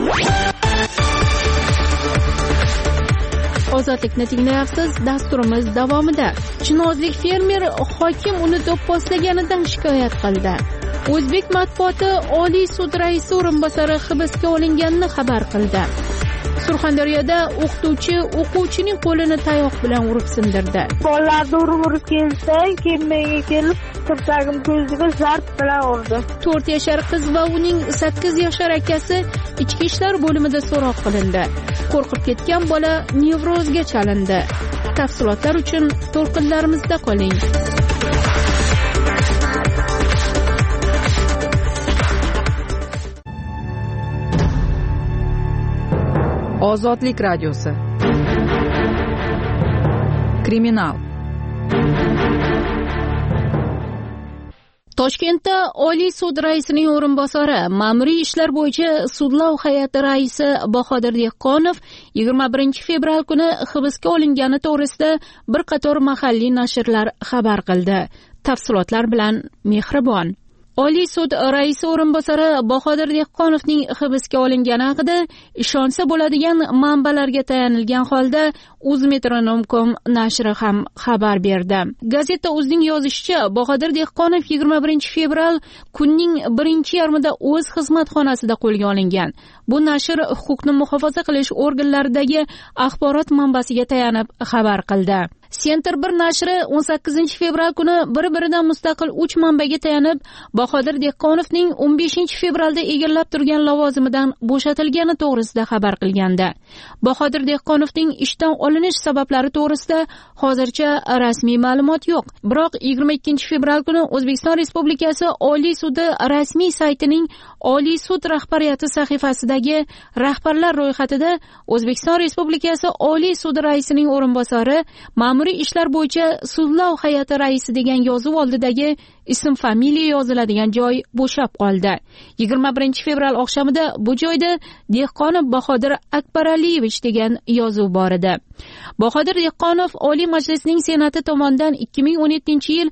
Ozodlikni tinglayapsiz. Dasturimiz davomida chinozlik fermer hokim uni do'pposlaganidan shikoyat qildi. O'zbek matbuoti Oliy sud raisi o'rinbosari hibsga olinganini xabar qildi. Surxondaryoda o'quvchining qo'lini tayoq bilan urib sindirdi. Bolalarni urib kelsang, menga kelib tirsagim ko'ziga zarb bilan urdi. 4 yashar qiz va uning 8 yashar akasi ichki ishlar bo'limida so'roq qilindi. Qo'rqib ketgan bola nevrozga chalindi. Tafsilotlar uchun to'lqinlarimizda qoling. Ozodlik radiosi. Kriminal. Toshkentda Oliy sud raisining o'rinbosari, ma'muriy ishlar bo'yicha sudlov hay'ati raisi Bahodir Dehqonov 21 fevral kuni hibsga olingani to'g'risida bir qator mahalliy nashrlar xabar qildi. Tafsilotlar bilan Mehribon. Oliy sud raisi o'rinbosari Bahodir Dehqonovning hibsga olingani haqida ishonsa bo'ladigan manbalarga tayanilgan holda Uzmetronom.com nashri ham xabar berdi. Gazeta Uzning yozishicha, Bahodir Dehqonov 21 fevral kunning birinchi yarmida o'z xizmatxonasida qo'lga olingan. Bu nashr huquqni muhofaza qilish organlaridagi axborot manbasiga tayanib xabar qildi. Center 1 nashri 18 fevral kuni bir-biridan mustaqil 3 manbaga tayanib, Bahodir Dehqonovning 15 fevralda egallab turgan lavozimidan bo'shatilgani to'g'risida xabar qilgandi. Bahodir Dehqonovning ishdan olinish sabablari to'g'risida hozircha rasmiy ma'lumot yo'q. Biroq 22 fevral kuni O'zbekiston Respublikasi Oliy sudi rasmiy saytining Oliy sud rahbariyati sahifasidagi rahbarlar ro'yxatida O'zbekiston Respublikasi Oliy sudi raisining o'rinbosari, ma'muriy ishlar bo'yicha sudlov hay'ati raisi degan yozuv oldidagi ism familiya yoziladigan joy bo'shab qoldi. 21 fevral oqshomida bu joyda Dehqonov Bahodir Akbaraliyevich degan yozuv bor edi. Bahodir Dehqonov Oliy Majlisning Senati tomonidan 2017-yil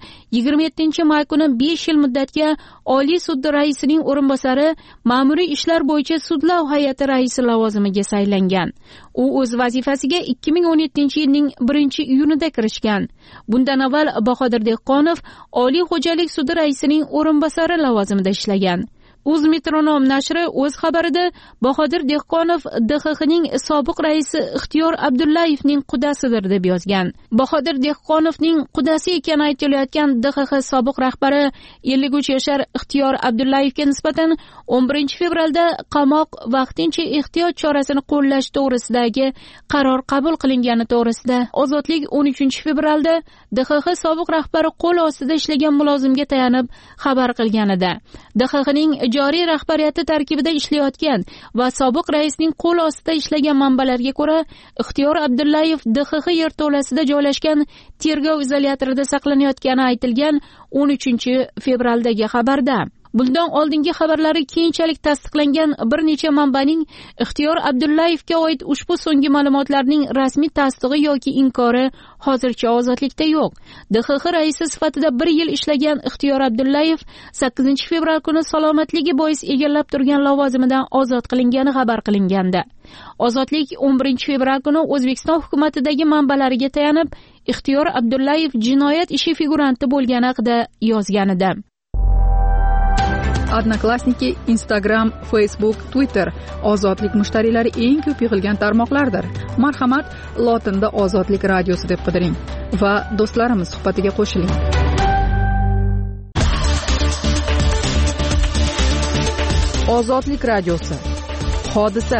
27-may kuni 5 yil muddatga Oliy sud raisining o'rinbosari, ma'muriy ishlar bo'yicha sudlov hay'ati raisi lavozimiga saylangan. U o'z vazifasiga 2017-yilning 1-iyunida kirishgan. Bundan avval Bahodir Dehqonov Oliy xo'jalik sudi raisining o'rinbosari lavozimida ishlagan. Uzmetronom nashri o'z xabarida Bahodir Dehqonov DXXning sobiq raisi Ixtiyor Abdullayevning qudasidir deb yozgan. Bahodir Dehqonovning qudasi ekani aytilayotgan DXX sobiq rahbari 53 yashar Ixtiyor Abdullayevga nisbatan 11 fevralda qamoq vaqtincha ehtiyot chorasini qo'llash to'g'risidagi qaror qabul qilingani to'g'risida Ozodlik 13 fevralda DXX sobiq rahbari qo'l ostida ishlagan mulozimga tayanib xabar qilgan edi. DXXning joriy rahbariyati tarkibida ishlayotgan va sobiq raisning qo'l ostida ishlagan manbalarga ko'ra, Ixtiyor Abdullayev DXX yerto'lasida joylashgan tergov izolyatorida saqlanayotgani aytilgan 13 fevraldagi xabarda. Bundan oldingi xabarlari keyinchalik tasdiqlangan bir necha manbaning Ixtiyor Abdullayevga oid ushbu so'nggi ma'lumotlarning rasmiy tasdig'i yoki inkori hozircha ozodlikda yo'q. DXX raisi sifatida 1 yil ishlagan Ixtiyor Abdullayev 8 fevral kuni salomatligi bois egallab turgan lavozimidan ozod qilingani xabar qilingandi. Ozodlik 11 fevral kuni O'zbekiston hukumatidagi manbalariga tayanib, Ixtiyor Abdullayev jinoyat ishi figuranti bo'lgani haqida yozgan edi. Odnoklassniki, Instagram, Facebook, Twitter ozodlik mushtariylari eng ko'p yig'ilgan tarmoqlardir. Marhamat, lotinda Ozodlik radiosi deb qidiring va do'stlarimiz suhbatiga qo'shiling. Ozodlik radiosi. Hodisa.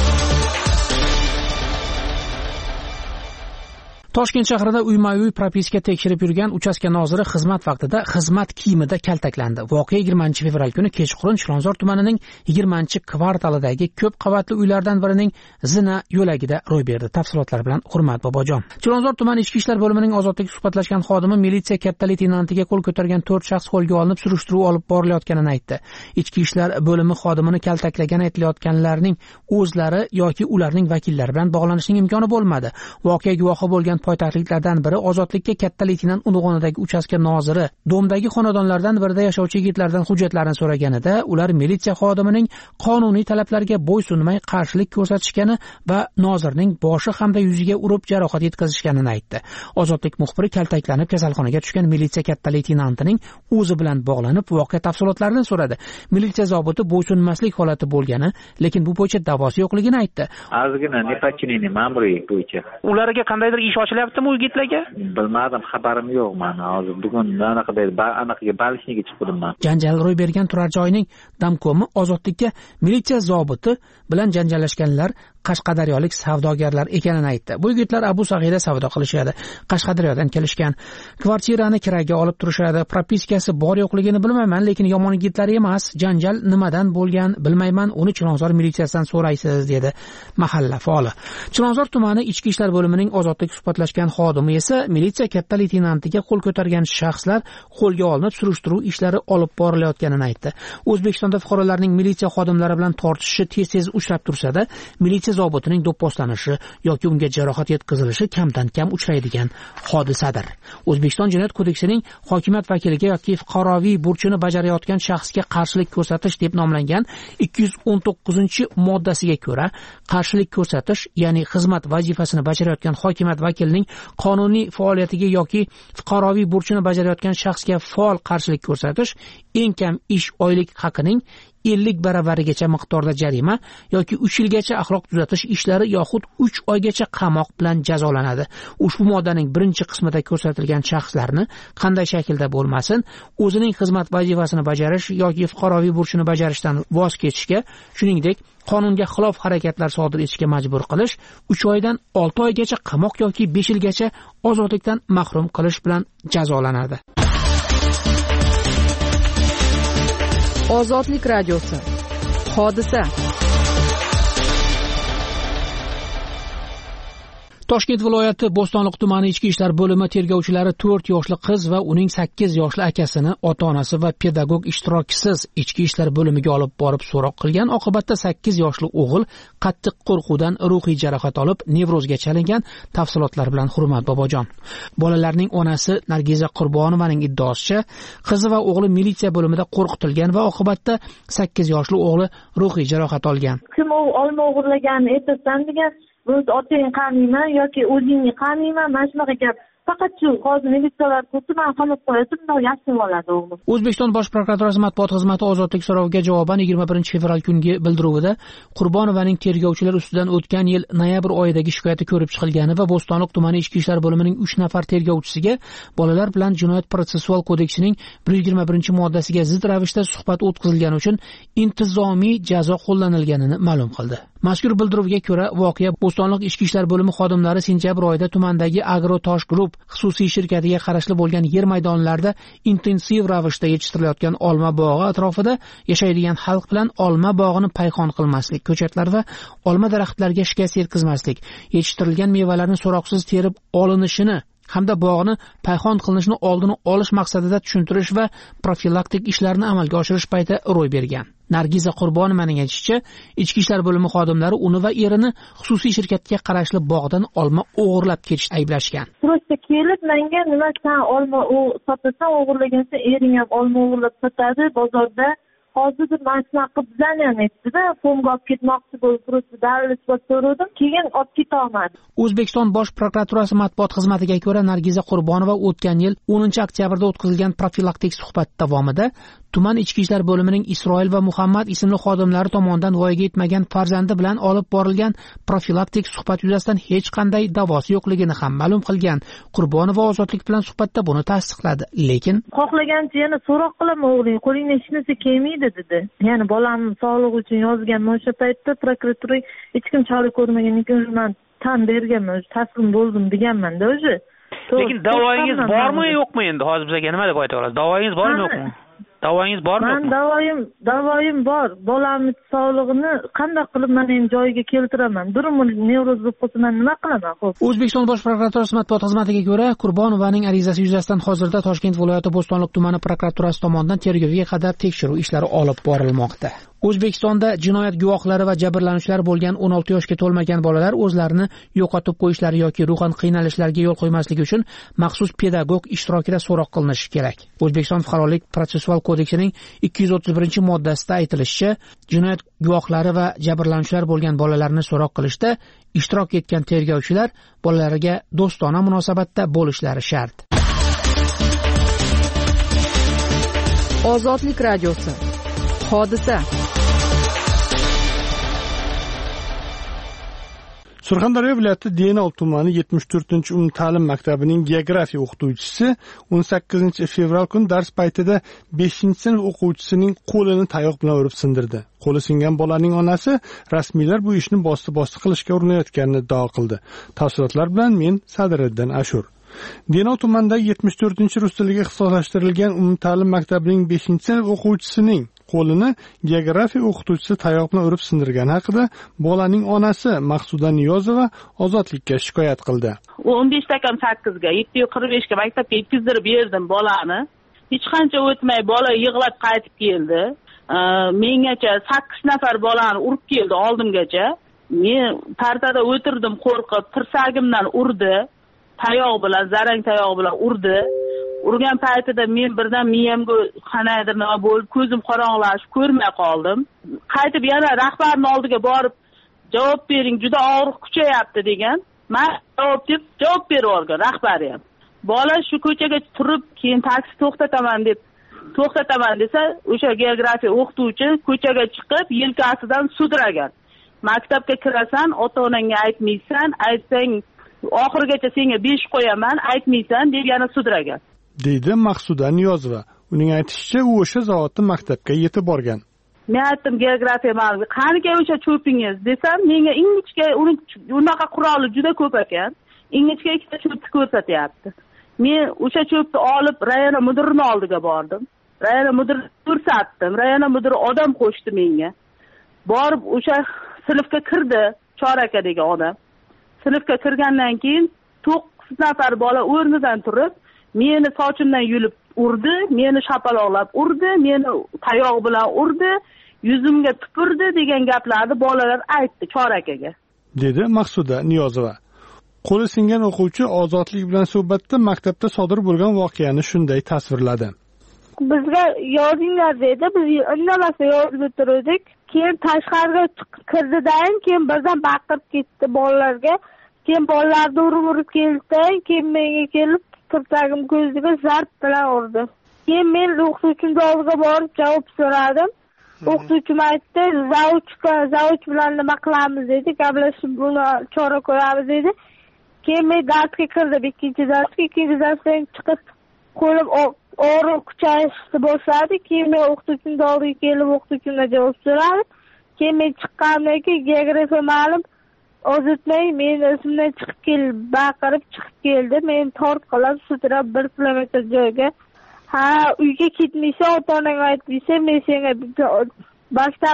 Toshkent shahrida uyma-uy propiska tekshirib yurgan uchastka noziri xizmat vaqtida xizmat kiyimida kaltaklandi. Voqea 20 fevral kuni kechqurun Chilonzor tumanining 20-kvartalidagi ko'p qavatli uylardan birining zina yo'lagida ro'y berdi. Tafsilotlar bilan Hurmat Bobojon. Chilonzor tumani ichki ishlar bo'limining ozodlik suhbatlashgan xodimi militsiya katta leytenantiga qo'l ko'targan 4 shaxs qo'lga olinib surishtiruv olib borilayotganini aytdi. Ichki ishlar bo'limi xodimini kaltaklagan aytilayotganlarning o'zlari yoki ularning vakillari bilan bog'lanishning imkoni bo'lmadi. Voqea guvohi bo'lgan poytaxtliklardan biri ozodlikka katta leytenant unvonidagi uchastka noziri domdagi xonadonlardan birida yashovchi yigitlardan hujjatlarini so'raganida ular militsiya xodimining qonuniy talablariga bo'ysunmay qarshilik ko'rsatishgani va nozirning boshi hamda yuziga urib jarohat yetkazishganini aytdi. Ozodlik muxbiri kaltaklanib kasalxonaga tushgan militsiya katta leytenantining o'zi bilan bog'lanib voqea tafsilotlarini so'radi. Militsiya zobiti bo'ysunmaslik holati bo'lgani, lekin bu bo'yicha da'vosi yo'qligini aytdi. Ozgina nepodчинение ma'muriy bo'yicha. Ularga qandaydir ish ochilyaptimi u yigitlarga? Bilmadim, xabarim yo'q mana. Hozir bugun anaqaga balishniga chiqdim men. Janjal ro'y bergan turar joyning damkomi ozodlikka militsiya zobiti bilan janjallashganlar Qashqadaryolik savdogarlar ekanini aytdi. Bu yigitlar Abu Sahida savdo qilishadi. Qashqadaryodan kelishgan. Kvartirani kiraga olib turishadi. Propiskasi bor yo'qligini bilmayman, lekin yomon yigitlar emas. Janjal nimadan bo'lgan bilmayman, uni Chilonzor militsiyasidan so'raysiz, dedi mahalla faoli. Chilonzor tumani ichki ishlar bo'limining ozodlik suhbatlashgan xodimi esa militsiya katta leytenantiga qo'l ko'targan shaxslar qo'lga olinib surishtiruv ishlari olib borilayotganini aytdi. O'zbekistonda fuqarolarning militsiya xodimlari bilan tortishishi tez-tez uchrab tursa-da, militsiya zobitining do'pposlanishi yoki unga jarohat yetkazilishi kamdan kam uchraydigan hodisadir. O'zbekiston Jinoyat kodeksining hokimiyat vakiliga yoki fuqaroviy burchini bajarayotgan shaxsga qarshilik ko'rsatish deb nomlangan 219-moddasiga ko'ra, qarshilik ko'rsatish, ya'ni xizmat vazifasini bajarayotgan hokimiyat vakilining qonuniy faoliyatiga yoki fuqaroviy burchini bajarayotgan shaxsga faol qarshilik ko'rsatish eng kam ish oylik haqining 50 baravarigacha miqdorda jarima yoki 3 yilgacha axloq tuzatish ishlari yoxud 3 oygacha qamoq bilan jazolanadi. Ushbu moddaning birinchi qismida ko'rsatilgan shaxslarni qanday shaklda bo'lmasin, o'zining xizmat vazifasini bajarish yoki fuqaroviy burchini bajarishdan voz kechishga, shuningdek, qonunga xilof harakatlar sodir etishga majbur qilish 3 oydan 6 oygacha qamoq yoki 5 yilgacha ozodlikdan mahrum qilish bilan jazolanadi. Ozodlik radiosi. Hodisa. Toshkent viloyati Bo'stonliq tumani ichki ishlar bo'limi tergovchilari 4 yoshli qiz va uning 8 yoshli akasini ota-onasi va pedagog ishtirokisiz ichki ishlar bo'limiga olib borib so'roq qilgan. Oqibatda 8 yoshli o'g'il qattiq qo'rquvdan ruhiy jarohat olib, nevrozga chalingan. Tafsilotlar bilan Hurmat Bobojon. Bolalarning onasi Nargiza Qurbonovaning iddaosicha, qizi va o'g'li militsiya bo'limida qo'rqitilgan va oqibatda 8 yoshli o'g'li ruhiy jarohat olgan. Kim olma o'g'irlaganini aytasan degan, o'z otang qaniyman yoki o'zingni qaniyman, mana shunaqa gap. Faqat shu hozir militsiyalar ko'rsa men qolib qo'yadim, bunday yashinib oladi o'g'lim. O'zbekiston Bosh prokuraturasi matbuot xizmati ozodlik so'roviga javoban 21 fevral kungi bildiruvida Qurbonovaning tergovchilar ustidan o'tgan yil noyabr oyidagi shikoyati ko'rib chiqilgani va Bo'stonliq tumani ichki ishlar bo'limining 3 nafar tergovchisiga bolalar bilan Jinoyat protsessual kodeksining 121-moddasiga zid ravishda suhbat o'tkazilgani uchun intizomiy jazo qo'llanilganini ma'lum qildi. Mazkur bildiruvga ko'ra, voqea Bo'stonliq ichki ishlar bo'limi xodimlari sentyabr oyida tumandagi Agrotosh Group xususiy shirkatiga qarashli bo'lgan yer maydonlarida intensiv ravishda yetishtirilayotgan olma bog'i atrofida yashaydigan xalq bilan olma bog'ini payhon qilmaslik, ko'chatlar va olma daraxtlariga shikast yetkazmaslik, yetishtirilgan mevalarni so'roqsiz terib olinishini hamda bog'ni payhon qilinishini oldini olish maqsadida tushuntirish va profilaktik ishlarni amalga oshirish payti ro'y bergan. Nargiza Qurbonovaning aytishicha, ichki ishlar bo'limi xodimlari uni va erini xususiy shirkatga qarashli bog'dan olma o'g'irlab ketishda ayblashgan. Prosta kelib menga nima san olma sotasan, o'g'irlagansan, ering ham olma o'g'irlab sotadi bozorda. Hozir mana shunaqa qilib bizlarni ham aytdi-da, fonga olib ketmoqchi bo'lib, prosta dalil isbot so'radim, keyin olib keta olmadi. O'zbekiston Bosh prokuraturasi matbuot xizmatiga ko'ra, Nargiza Qurbonova o'tgan yil 10-oktyabrda o'tkazilgan profilaktik suhbat davomida tuman ichki ishlar bo'limining Isroil va Muhammad ismli xodimlari tomonidan voyaga yetmagan farzandi bilan olib borilgan profilaktik suhbat yuzasidan hech qanday da'vosi yo'qligini ham ma'lum qilgan. Qurbonova Ozodlik bilan suhbatda buni tasdiqladi, lekin xohlagancha yana so'roq qilaman, o'g'ling qo'lingdan hech narsa kelmaydi dedi. Ya'ni bolamning sog'lig'i uchun yozganman, o'sha paytda prokuratura hech kim chora ko'rmagandan keyin men tan berganman, taslim bo'ldim deganman-da o'zi. Lekin da'voyingiz bormi yo'qmi endi? Hozir bizga nima deb ayta olasiz? Da'voyingiz bormi yo'qmi? Da'voyingiz bormi? Men da'voyim bor. Bolamning sog'lig'ini qanday qilib men ham joyiga keltiraman? Durumini nevroz bo'lib qolsa men nima qilaman? Xo'p. O'zbekiston Bosh prokuraturasi matbuot xizmatiga ko'ra, Qurbonovaning arizasi yuzasidan hozirda Toshkent viloyati Bo'stonliq tumani prokuraturasi tomonidan tergovga qadar tekshiruv ishlari olib borilmoqda. O'zbekistonda jinoyat guvohlari va jabrlanuvchilar bo'lgan 16 yoshga to'lmagan bolalar o'zlarini yo'qotib qo'yishlari yoki ruhan qiynalishlarga yo'l qo'ymasligi uchun maxsus pedagog ishtirokida so'roq qilinishi kerak. O'zbekiston Fuqarolik protsessual kodeksining 231-moddasida aytilishicha, jinoyat guvohlari va jabrlanuvchilar bo'lgan bolalarni so'roq qilishda ishtirok etgan tergovchilar bolalariga do'stona munosabatda bo'lishlari shart. Ozodlik radiosi. Hodisa. Surxondaryo viloyati Denov tumani 74-umumta'lim maktabining geografiya o'qituvchisi 18-fevral kuni dars paytida 5-sinf o'quvchisining qo'lini tayoq bilan urib sindirdi. Qo'li singan bolaning onasi rasmiylar bu ishni bosti qilishga urinayotganini iddao qildi. Tafsilotlar bilan men Sadiriddin Ashur. Denov tumanidagi 74-rus tiliga ixtisoslashtirilgan umumta'lim maktabining 5-sinf o'quvchisining qo'lini geografiya o'qituvchisi tayoq bilan urib sindirgani haqida bolaning onasi Maqsuda Niyozova Ozodlikka shikoyat qildi. 15:8 7:45 ga maktabga yetkazdirib berdim bolani. Hech qancha o'tmay bola yig'lab qaytib keldi. Mengacha 8 nafar bolani urib keldi oldimgacha. Men partada o'tirdim qo'rqib, tirsagimdan urdi. Tayoq bilan, zarang tayoq bilan urdi. Urgan paytida men birdan miyamga qanaydir nima bo'lib, ko'zim qorong'ilashib, ko'rmay qoldim. Qaytib yana rahbarning oldiga borib, javob bering, juda og'riq kuchayapti degan. Men javob berib olgan rahbar ham. Bola shu ko'chaga turib, keyin taksi to'xtataman desa, o'sha geografiya o'qituvchi ko'chaga chiqib, yelkasidan sudragan. Maktabga kirasan, ota-onangga aytmaysan, aytsang oxirigacha senga 5 qo'yaman, aytmaysan deb yana sudragan. Deydi Maqsuda Niyozova. Uning aytishicha, u o'sha zavodda maktabga yetib borgan. Men aytdim geografiya ma'lumoti, qaniga o'sha cho'pingiz desam, menga ingichka unaqa quroli juda ko'p ekan. Ingichka ikkita cho'pni ko'rsatyapti. Men o'sha cho'pni olib rayona mudirining oldiga bordim. Rayona mudirini ko'rsatdim. Rayona mudiri odam qo'shdi menga. Borib o'sha sinfga kirdi, Choraka degan odam. Sinfga kirgandan keyin 9 nafar bola o'rnidan turib, meni sochimdan yulib urdi, meni shapaloqlab urdi, meni tayoq bilan urdi, yuzimga tupurdi degan gaplarni bolalar aytdi Chorakaga. Dedi Maqsuda Niyozova. Qo'li singan o'quvchi Ozodlik bilan suhbatda maktabda sodir bo'lgan voqeani shunday tasvirladi. Bizga yozinglar dedi, biz indamasdan yozib o'tirdik. Keyin tashqariga kirdi-dan, keyin birdan baqirib ketdi bolalarga. Keyin bolalarni urib keldi, keyin menga kelib tirsagim ko'ziga zarb bilan urdi. Keyin men o'qituvchimning oldiga borib javob so'radim. O'qituvchim aytdi, zavch bilan nima qilamiz dedi, gaplashib buni chora ko'ramiz dedi. Keyin men darsga kirdim, ikkinchi darsdan chiqib qo'lim og'riq kuchayishni boshladi. Keyin men o'qituvchimning oldiga kelib o'qituvchimdan javob so'radim. Keyin men chiqqandan keyin geografiya ma'lum ozitmay men o'zimdan chiqib kelib, baqirib chiqib keldi. Men tortqilab sudrab 1 kilometr joyga. Uyga ketmaysa, ota-onang aytmaysa, men senga maktab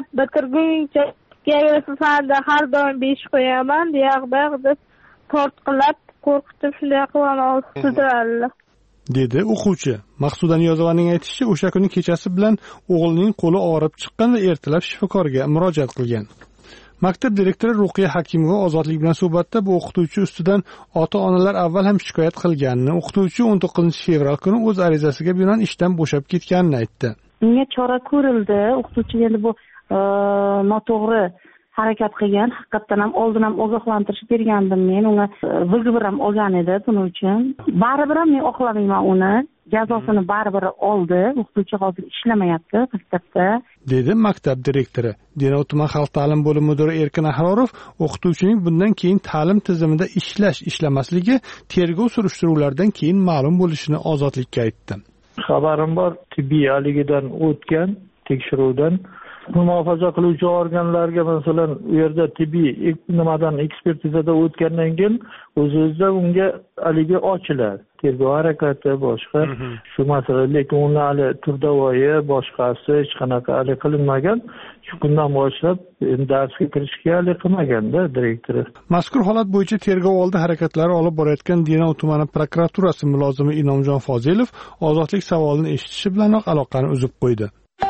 bitirguningcha geografiya fanida har doim 5 qo'yaman, deyaqda tortqilab qo'rqitib shunday qilib olishtirdilar. dedi o'quvchi. Maqsuda Niyozovaning aytishicha, o'sha kuni kechasi bilan o'g'lining qo'li og'rib chiqqan va ertalab shifokorga murojaat qilgan. Maktab direktori Ruqiya Hakimova Ozodlik bilan suhbatda bu o'qituvchi ustidan ota-onalar avval ham shikoyat qilganini, o'qituvchi 19-fevral kuni o'z arizasiga binoan ishdan bo'shab ketganini aytdi. Unga chora ko'rildi. O'qituvchi endi bu noto'g'ri harakat qilgan. Haqiqatan ham oldin ham ogohlantirish bergandim men. Unga VGB ham olgan edi buning uchun. Baribir ham men oqlamayman uni. Jazosini baribir oldi. O'qituvchi hozir ishlamayapti maktabda, dedi maktab direktori. Denov tuman xalq ta'lim bo'limi mudiri Erkin Ahrorov o'qituvchining bundan keyin ta'lim tizimida ishlamasligi tergov surishtiruvlaridan keyin ma'lum bo'lishini Ozodlikka aytdi. Xabarim bor, tibbiyaligidan o'tgan tekshiruvdan muhofaza qiluvchi organlarga masalan u yerda tibbiy nimadan ekspertizada o'tgandan keyin o'z-o'zidan unga haligi ochiladi. Tergov harakati boshqa shu masala, lekin uni hali turdavoyi boshqasi hech qanaqa hali qilinmagan. Shu kundan boshlab darsga kirishga hali qilmaganda direktori. Mazkur holat bo'yicha tergov oldi harakatlari olib borayotgan Denov tumani prokuraturasi mulozimi Inomjon Fozilov Ozodlik savolini eshitishi bilanoq aloqani uzib qo'ydi.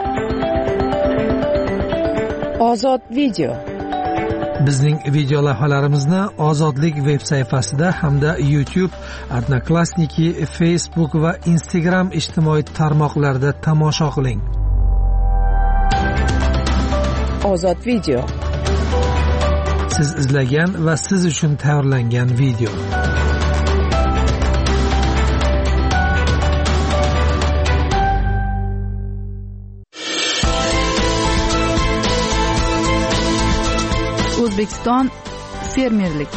Ozod video. Bizning video lavhalarimizni Ozodlik veb sayfasida hamda YouTube, Odnoklassniki, Facebook va Instagram ijtimoiy tarmoqlarida tomosha qiling. Ozod video. Siz izlagan va siz uchun tayyorlangan video. O'zbekiston fermerlik.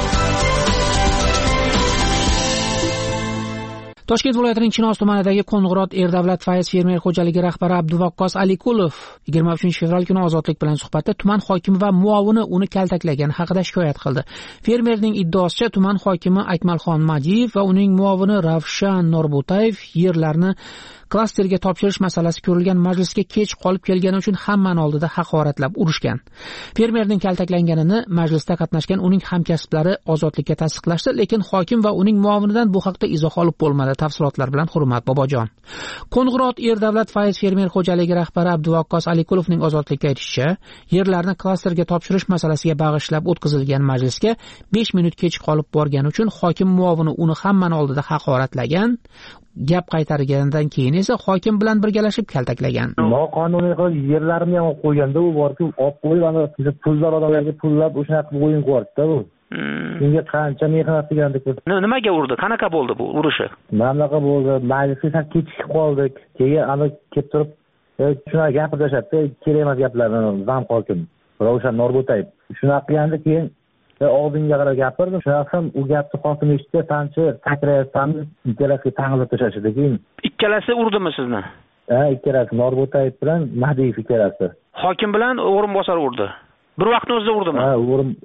Toshkent viloyatining Chinoz tumanidagi Qo'ng'irot Erdavlat Fayz fermer xo'jaligi rahbari Abduvaqqos Alikulov 23-fevral kuni Ozodlik bilan suhbatda tuman hokimi va muovini uni kaltaklagani haqida shikoyat qildi. Fermerning iddaosicha tuman hokimi Akmalxon Madiyev va uning muovini Ravshan Norbutayev yerlarni klasterga topshirish masalasi ko'rilgan majlisga kech qolib kelgani uchun hammani oldida haqoratlab urishgan. Fermerning kaltaklanganini majlisda qatnashgan uning hamkasblari Ozodlikka tasdiqlashdi, lekin hokim va uning muovinidan bu haqda izoh olib bo'lmadi. Tafsilotlar bilan Hurmat Bobojon. Qo'ng'irot Erdavlat Fayz fermer xo'jaligi rahbari Abduvaqqos Alikulovning Ozodlikka aytishicha, yerlarni klasterga topshirish masalasiga bag'ishlab o'tkazilgan majlisga 5 minut kech qolib borgani uchun hokim muovini uni hammani oldida haqoratlagan. Gap qaytargandan keyin esa hokim bilan birgalashib kaltaklagan. Noqonuniy qilib yerlarimni ham olib qo'yganda u borki, olib qo'yib ana puldor odamlarga pullab o'sha qilib o'yin qo'yibdi u. Unga qancha mehnat qilgandik. Nimaga urdi? Qanaqa bo'ldi bu urishi? Mamlaqa bo'ldi. Majlisga kechikib qoldik. Keyin ana kelib turib, shunaqa gapirishadi, kerak emas gaplarni zam hokim. Ravshan Norbutayev. Shunaqa qilganda keyin oldinga qarab gapirdim. Shunaqa ham u gapni hokim eshitdi, sanchi takrorlayapsanmi? Ikkalasiga tang'ilib tashlashdi keyin. Ikkalasi urdimi sizni? Ha, ikkalasi Norbutayev bilan Madiyev ikkalasi. Hokim bilan o'rinbosar urdi. Bir vaqtni o'zida urdimi? Ha,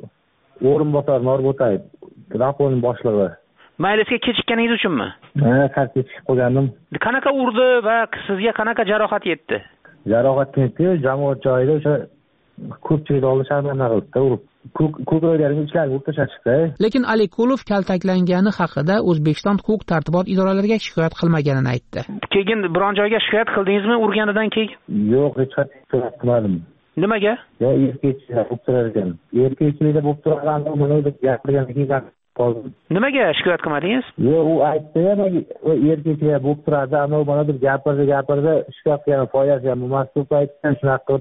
o'rinbosar Norbutayev, raponning boshlig'i. Majlisga kechikkaningiz uchunmi? Ha, kechikib qolgandim. Qanaqa urdi va sizga qanaqa jarohat yetdi? Jarohat yetdi, jamoat joyida o'sha ko'pchilik oldi sharmanda qildi, urib. Ko'kroylarning ichlariga urib tashlashdi. Lekin Alikulov kaltaklangani haqida O'zbekiston huquq-tartibot idoralariga shikoyat qilmaganini aytdi. Keyin biron joyga shikoyat qildingizmi urganidan keyin? Yo'q, hech qanday qilmadim. Nimaga? Yo, erkakchilar bo'lib turar ekan. Erkakchilikda bo'lib turganda buni gapirgandan keyin qoldim. Nimaga shikoyat qilmadingiz? Yo'q, u aytdi-ya, erkakchilar bo'lib turadi, ana mana deb gapirdi, shikoyat qilgan foydasi ham emas, deb aytgan shunaqa qilib.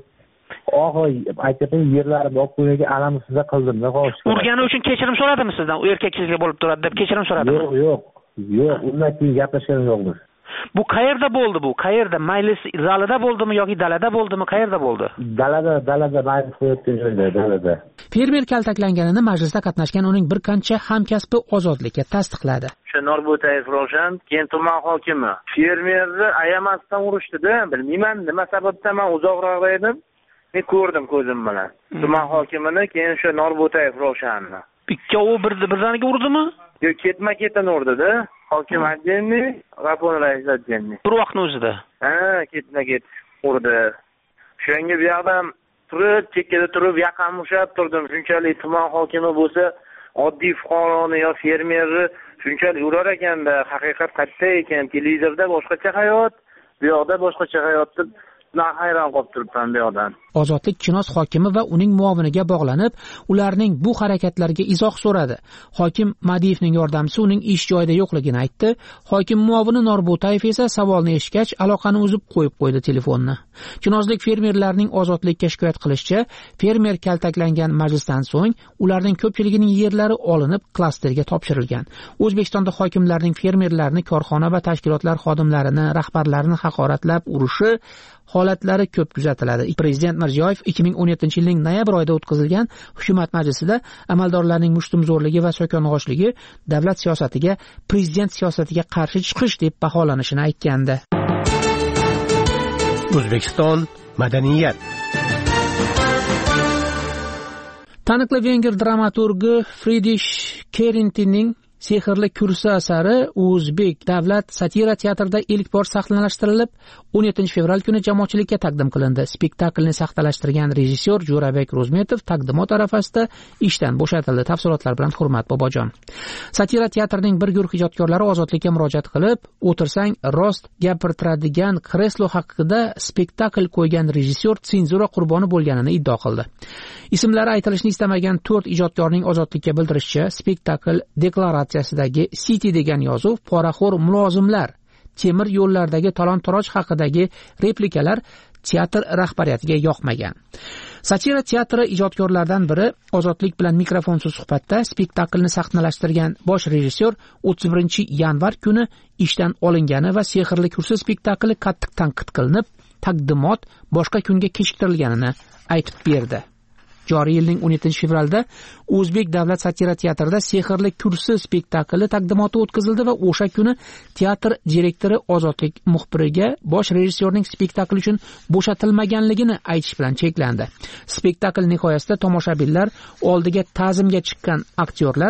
Aytdim, yerlarimni olib qo'ygan alamni sizga qildim-da, xo'sh. Urgani uchun kechirim so'radimi sizdan? U erkakchilik bo'lib turadi deb kechirim so'radimi? Yo'q, undan keyin gaplashganim yo'qmiz. Bu qayerda bo'ldi bu? Qayerda? Majlis zalida bo'ldimi yoki dalada bo'ldimi? Qayerda bo'ldi? Dalada majlis bo'layotgan joyda, dalada. Fermer kaltaklanganini majlisda qatnashgan uning bir qancha hamkasbi Ozodlikka tasdiqladi. O'sha Norbutayev Ravshan, keyin tuman hokimi fermerni ayamasdan urishdi-da, bilmayman nima sababdan, men uzoqroqda edim. Men ko'rdim ko'zim bilan. Tuman hokimini, keyin o'sha Norbutayev Ravshanni. Ikkovi birdaniga urdimi? Yo'q, ketma-ketin urdi-da. Hokim aytganni, rapor aytganni. Bir vaqtni o'zida. Ha, ketma-ket urdi. Shunga bu yoqdan turib, chekkada turib, yaqin mushab turdim. Shunchalik tuman hokimi bo'lsa, oddiy fuqaroni yo fermerni shunchalik urar ekanda, haqiqat qayerda ekan? Televizorda boshqacha hayot, bu yoqda boshqacha hayot deb hayron qolib turibman bu yoqdan. Ozodlik Chinoz hokimi va uning muoviniga bog'lanib, ularning bu harakatlariga izoh so'radi. Hokim Madiyevning yordamchisi uning ish joyida yo'qligini aytdi. Hokim muovini Norbutayev esa savolni eshitgach, aloqani uzib qo'yib qo'ydi telefonni. Chinozlik fermerlarning Ozodlikka shikoyat qilishicha, fermer kaltaklangan majlisdan so'ng ularning ko'pchiligining yerlari olinib, klasterga topshirilgan. O'zbekistonda hokimlarning fermerlarni, korxona va tashkilotlar xodimlarini, rahbarlarini haqoratlab urishi holatlari ko'p kuzatiladi. Prezident Mirziyoyev 2017-yilning noyabr oyida o'tkazilgan hukumat majlisida amaldorlarning mushtumzo'rligi va so'kong'oshligi davlat siyosatiga, prezident siyosatiga qarshi chiqish deb baholanishini aytgandi. O'zbekiston madaniyat. Taniqli venger dramaturgi Friedrich Kerintinning Sehrli kursi asari O'zbek davlat satira teatrida ilk bor sahnalashtirilib, 17 fevral kuni jamoatchilikka taqdim qilindi. Spektaklni sahnalashtirgan rejissyor Jo'rabek Ro'zmetov taqdimot arafasida ishdan bo'shatildi. Tafsilotlar bilan Hurmat Bobojon. Satira teatrining bir guruh ijodkorlari Ozodlikka murojaat qilib, o'tirsang rost gapirtiradigan kreslo haqida spektakl qo'ygan rejissyor senzura qurboni bo'lganini iddao qildi. Ismlari aytilishni istamagan 4 ijodkorning Ozodlikka bildirishicha, spektakl deklaratsiyasidagi City degan yozuv poraxo'r mulozimlar, temir yo'llardagi talon-toroj haqidagi replikalar teatr rahbariyatiga yoqmagan. Satira teatri ijodkorlaridan biri Ozodlik bilan mikrofonsiz suhbatda spektaklni sahnalashtirgan bosh rejissyor 31 yanvar kuni ishdan olingani va Sehrli kursi spektakli qattiq tanqid qilinib, taqdimot boshqa kunga kechiktirilganini aytib berdi. Joriy yilning 17 fevralda O'zbek davlat satira teatrida Sehrli kursi spektakli taqdimoti o'tkazildi va o'sha kuni teatr direktori Ozodlik muxbiriga bosh rejissyorning spektakl uchun bo'shatilmaganligini aytish bilan cheklandi. Spektakl nihoyasida tomoshabinlar oldiga ta'zimga chiqqan aktyorlar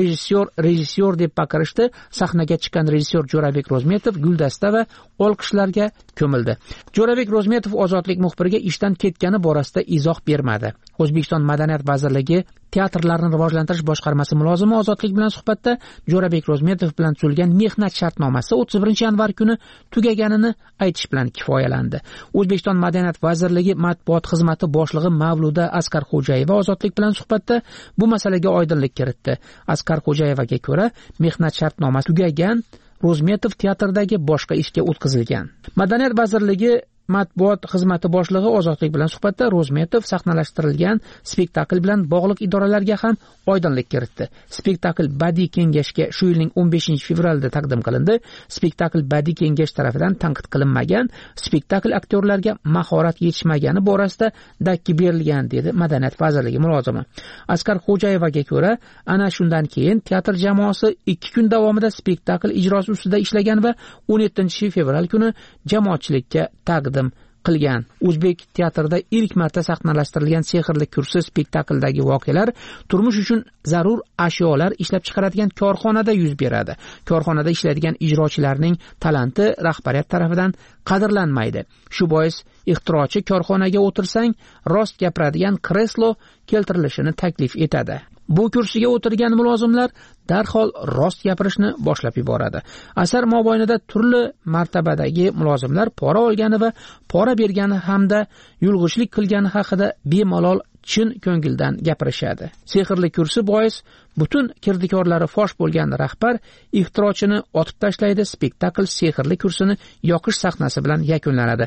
rejissyor deb baqirishdi. Sahnaga chiqqan rejissyor Jo'rabek Ro'zmetov guldasta va olqishlarga ko'mildi. Jo'rabek Ro'zmetov Ozodlik muxbiriga ishdan ketgani borasida izoh bermadi. O'zbekiston Madaniyat vazirligi teatrlarni rivojlantirish boshqarmasi mulozimi Ozodlik bilan suhbatda Jo'rabek Ro'zmetov bilan tuzilgan mehnat shartnomasi 31 yanvar kuni tugaganini aytish bilan kifoyalandi. O'zbekiston Madaniyat vazirligi matbuot xizmati boshlig'i Mavluda Askarxo'jayeva Ozodlik bilan suhbatda bu masalaga oydinlik kiritdi. Askarxo'jayevaga ko'ra, mehnat shartnomasi tugagan, Ro'zmetov teatrdagi boshqa ishga o'tkazilgan. Madaniyat vazirligi matbuot xizmati boshlig'i Ozodlik bilan suhbatda Ro'zmetov sahnalashtirilgan spektakl bilan bog'liq idoralarga ham oydinlik kiritdi. Spektakl badiiy kengashga shu yilning 15 fevralida taqdim qilindi. Spektakl badiiy kengash tarafidan tanqid qilinmagan, spektakl aktyorlarga mahorat yetishmagani borasida dakki berilgan, dedi Madaniyat vazirligi mulozimi. Askarxo'jayevaga ko'ra, ana shundan keyin teatr jamoasi 2 kun davomida spektakl ijrosi ustida ishlagan va 17 fevral kuni jamoatchilikka taqdim qilgan. O'zbek teatrida ilk marta sahnalashtirilgan Sehrli kursi spektakldagi voqealar turmush uchun zarur ashyolar ishlab chiqaradigan korxonada yuz beradi. Korxonada ishlaydigan ijrochilarning talanti rahbariyat tarafidan qadrlanmaydi. Shu bois ixtirochi korxonaga o'tirsang rost gapiradigan kreslo keltirilishini taklif etadi. Bu kursiga o'tirgan mulozimlar darhol rost gapirishni boshlab yuboradi. Asar mobaynida turli martabadagi mulozimlar pora olgani va pora bergani hamda yulg'ishlik qilgani haqida bemalol chin ko'ngildan gapirishadi. Sehrli kursi bois butun kirdikorlari fosh bo'lgan rahbar ixtirochini otib tashlaydi. Spektakl Sehrli kursini yoqish sahnasi bilan yakunlanadi.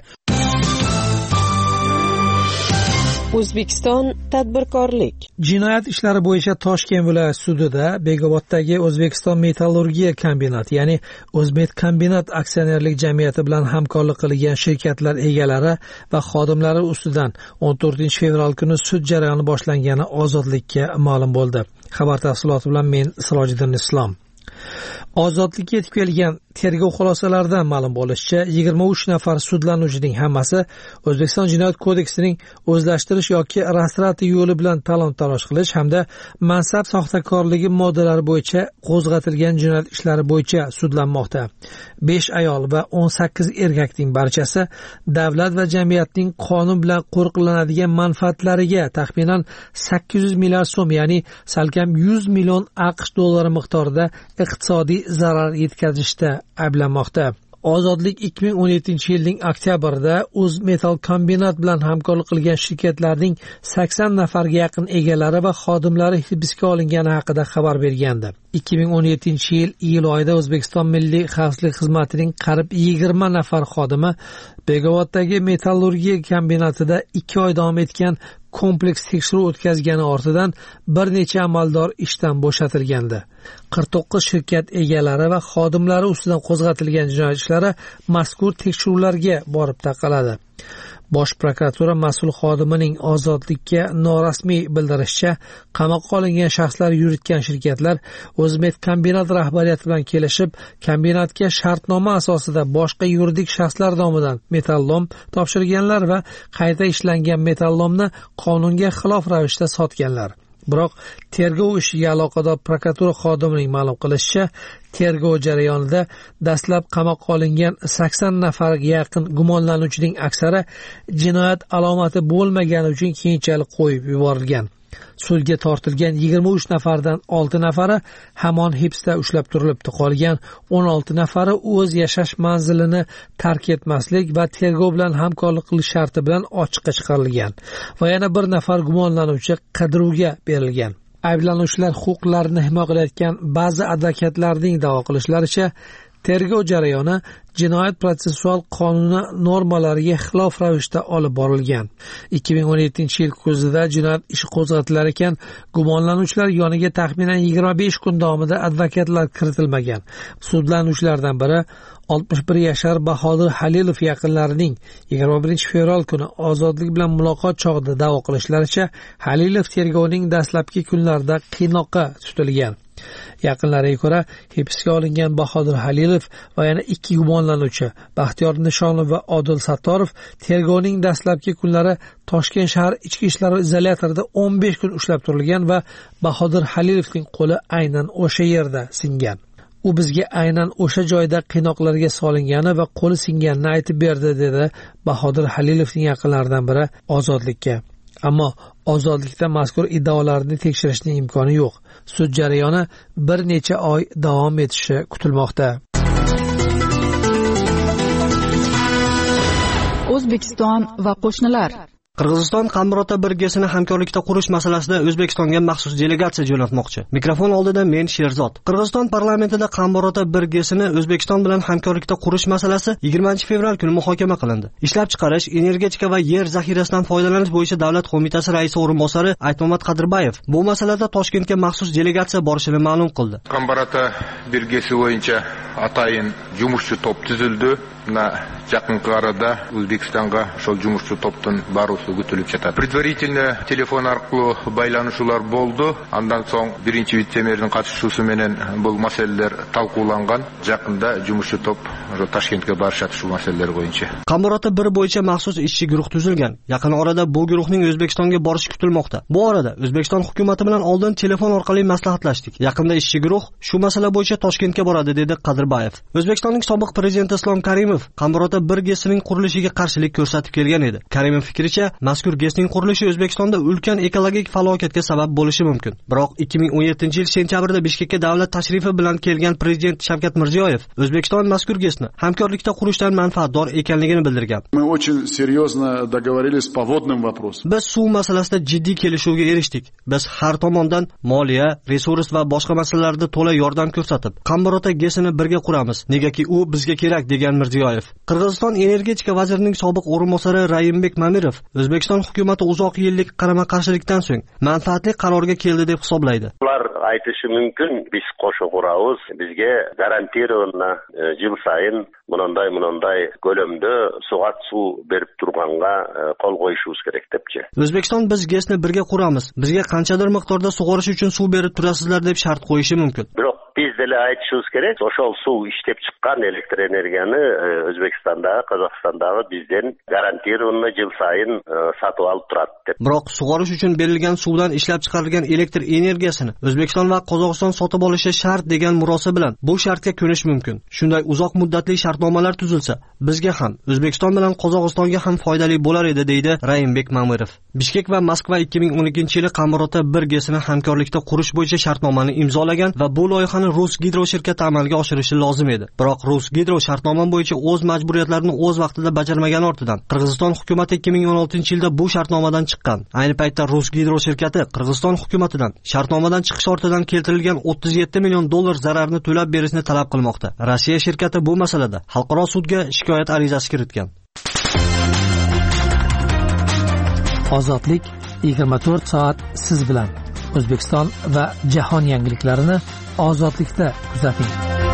O'zbekiston tadbirkorlik. Jinoyat ishlari bo'yicha Toshkent viloyat sudida Begoboddagi O'zbekiston metallurgiya kombinati, ya'ni O'zmetkombinat aksionerlik jamiyati bilan hamkorlik qilgan shirkatlar egalari va xodimlari ustidan 14 fevral kuni sud jarayoni boshlangani Ozodlikka ma'lum bo'ldi. Xabar tafsiloti bilan men Sirojiddin Islom. Ozodlikka yetib kelgan tergov xulosalaridan ma'lum bo'lishicha, 23 nafar sudlanuvchining hammasi O'zbekiston Jinoyat kodeksining o'zlashtirish yoki rastrati yo'li bilan talon-taroj qilish hamda mansab soxtakorligi moddalari bo'yicha qo'zg'atilgan jinoyat ishlari bo'yicha sudlanmoqda. 5 ayol va 18 erkakning barchasi davlat va jamiyatning qonun bilan qo'riqlanadigan manfaatlariga taxminan 800 milliard so'm, ya'ni salkam 100 million AQSh dollari miqdorida iqtisodiy zarar yetkazishda ayblanmoqda. Ozodlik 2017-yilning oktyabrida O'zmetal kombinat bilan hamkorlik qilgan shirkatlarning 80 nafarga yaqin egalari va xodimlari hibsga olingani haqida xabar bergandi. 2017-yil iyul oyida O'zbekiston Milliy xavfsizlik xizmatining qariyb 20 nafar xodimi Begoboddagi metallurgiya kombinatida 2 oy davom etgan kompleks tekshiruv o'tkazgani ortidan bir necha amaldor ishdan bo'shatilgandi. 49 shirkat egalari va xodimlari ustidan qo'zg'atilgan jinoyat ishlari mazkur tekshiruvlarga borib taqaladi. Bosh prokuratura mas'ul xodimining ozodlikka norasmiy bildirishicha, qamoqqa olingan shaxslar yuritgan shirkatlar O'zmet kombinat rahbariyati bilan kelishib, kombinatga shartnoma asosida boshqa yuridik shaxslar nomidan metallom topshirganlar va qayta ishlangan metallomni qonunga xilof ravishda sotganlar. Biroq tergov ishiga aloqador prokuratura xodimining ma'lum qilishicha, tergov jarayonida dastlab qamoqqa olingan 80 nafarga yaqin gumonlanuvchining aksari jinoyat alomati bo'lmagani uchun keyinchalik qo'yib yuborilgan. Sudga tortilgan 23 nafardan 6 nafari hamon hibsda ushlab turilibdi. Qolgan 16 nafari o'z yashash manzilini tark etmaslik va tergov bilan hamkorlik qilish sharti bilan ochiqqa chiqarilgan va yana bir nafar gumonlanuvchi qidiruvga berilgan. Ayblanuvchilar huquqlarini himoya qilayotgan ba'zi advokatlarning da'vo qilishlaricha, tergov jarayoni jinoyat protsessual qonuni normalariga xilof ravishda olib borilgan. 2017-yil kuzida jinoyat ishi qo'zg'atilar ekan, gumonlanuvchilar yoniga taxminan 25 kun davomida advokatlar kiritilmagan. Sudlanuvchilardan biri 61 yashar Bahodir Halilov yaqinlarining 21 fevral kuni ozodlik bilan muloqot chog'ida da'vo qilishlaricha, Halilov tergovning dastlabki kunlarida qiynoqqa tutilgan. Yaqinlariga ko'ra, hibsga olingan Bahodir Halilov va yana 2 gumonlanuvchi Baxtiyor Nishonov va Odil Sattorov tergovning dastlabki kunlari Toshkent shahar ichki ishlar izolyatorida 15 kun ushlab turilgan va Bahodir Halilovning qo'li aynan o'sha yerda singan. U bizga aynan o'sha joyda qiynoqlarga solingani va qo'li singanini aytib berdi, dedi Bahodir Halilovning yaqinlaridan biri Ozodlikka. Ammo ozodlikda mazkur iddaolarni tekshirishning imkoni yo'q. Sud jarayoni bir necha oy davom etishi kutilmoqda. O'zbekiston va qo'shnilar. Qirg'iziston Qamrota birgesini hamkorlikda qurish masalasida O'zbekistonga maxsus delegatsiya jo'natmoqchi. Mikrofon oldida men Sherzod. Qirg'iziston parlamentida Qamrota birgesini O'zbekiston bilan hamkorlikda qurish masalasi 20 fevral kuni muhokama qilindi. Ishlab chiqarish, energetika va yer zaxirasidan foydalanish bo'yicha davlat qo'mitasi raisi o'rinbosari Aytmamat Qadirbayev bu masalada Toshkentga maxsus delegatsiya borishini ma'lum qildi. Qamrota birgesi bo'yicha atayin жұмысшы топ tuzildi. Жақын арада O'zbekistonga шол жұмысшы топтың барусы күтіліп жатады. Предварительно телефон арқылы байланышулар болды. Андан соң биринчи вице-мэрдин катышуусу менен бул маселелер талкууланган. Жақында жұмысшы топ Ташкентке барышат ушул маселелер боюнча. Qamrota 1 bo'yicha maxsus ishchi guruh tuzilgan. Yaqin orada bu guruhning O'zbekistonga borishi kutilmoqda. Bu orada O'zbekiston hukumati bilan oldin telefon orqali maslahatlashdik. Yaqinda ishchi guruh shu masala bo'yicha Toshkentga boradi, dedi Qadirbayev. O'zbekistonning sobiq prezidenti Islom Karimov Qamrota birgesining qurilishiga qarshilik ko'rsatib kelgan edi. Karimov fikricha, mazkur GESning qurilishi O'zbekistonda ulkan ekologik falokatga sabab bo'lishi mumkin. Biroq 2017-yil sentyabrda Bishkekka davlat tashrifi bilan kelgan prezident Shavkat Mirziyoyev O'zbekiston mazkur GESni hamkorlikda qurishdan manfaatdor ekanligini bildirgan. Мы очень серьезно договорились по водным вопросам. Biz suv masalasida jiddiy kelishuvga erishdik. Biz har tomondan moliya, resurs va boshqa masalalarda to'la yordam ko'rsatib, Qamrota GESini birga quramiz. Negaki u bizga kerak, degan Mirziyoyev. Qirg'iziston energetika vazirining sobiq o'rinbosari Rayimbek Mamirov O'zbekiston hukumati uzoq yillik qarama-qarshilikdan so'ng manfaatli qarorga keldi deb hisoblaydi. Ular aytishi mumkin, biz qo'shib quramiz, bizga garantированно yil sayin bunday ko'lamda soat suv berib turganga qo'l qo'yishimiz kerak debchi. O'zbekiston biz GESni birga quramiz, bizga qanchadir miqdorda sug'orish uchun suv berib turasizlar deb shart qo'yishi mumkin. Biroq biz эле айтышыбыз керек. Ошол суу иштеп чыккан электр энергияны Өзбекстандагы, Казакстандагы бизден гарантированно жыл сайын сатып алып турат деп. Бирок сугарыш үчүн берилген суудан ишлеп чыгарылган электр энергиясыны Өзбекстон ва Qozog'iston sotib olishi shart degan murosa bilan bu shartga ko'nish mumkin. Shunday uzoq muddatli shartnomalar tuzilsa, bizga ham, O'zbekiston bilan Qozog'istonga ham foydali bo'lar edi, deydi Rayimbek Mamirov. Bishkek va Moskva 2012-yili Qamirota 1 hamkorlikda qurish bo'yicha shartnomani imzolagan va bu loyihani Rusgidro shirkati amalga oshirishi lozim edi. Biroq Rusgidro shartnoma bo'yicha o'z majburiyatlarini o'z vaqtida bajarmagan ortidan Qirg'iziston hukumati 2016-yilda bu shartnomadan chiqqan. Ayni paytda Rusgidro shirkati Qirg'iziston hukumatidan shartnomadan chiqish ortidan keltirilgan $37 million zararni to'lab berishni talab qilmoqda. Rossiya shirkati bu masalada xalqaro sudga shikoyat arizasi kiritgan. Ozodlik 24 soat siz bilan. O'zbekiston va jahon yangiliklarini ozodlikda kuzating.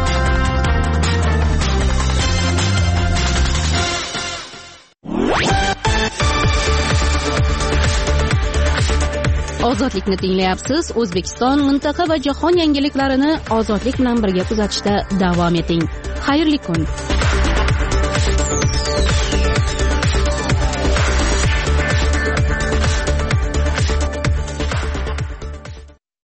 Ozodlikni tinglayapsiz. O'zbekiston, mintaqa va jahon yangiliklarini ozodlik bilan birga kuzatishda davom eting. Xayrli kun.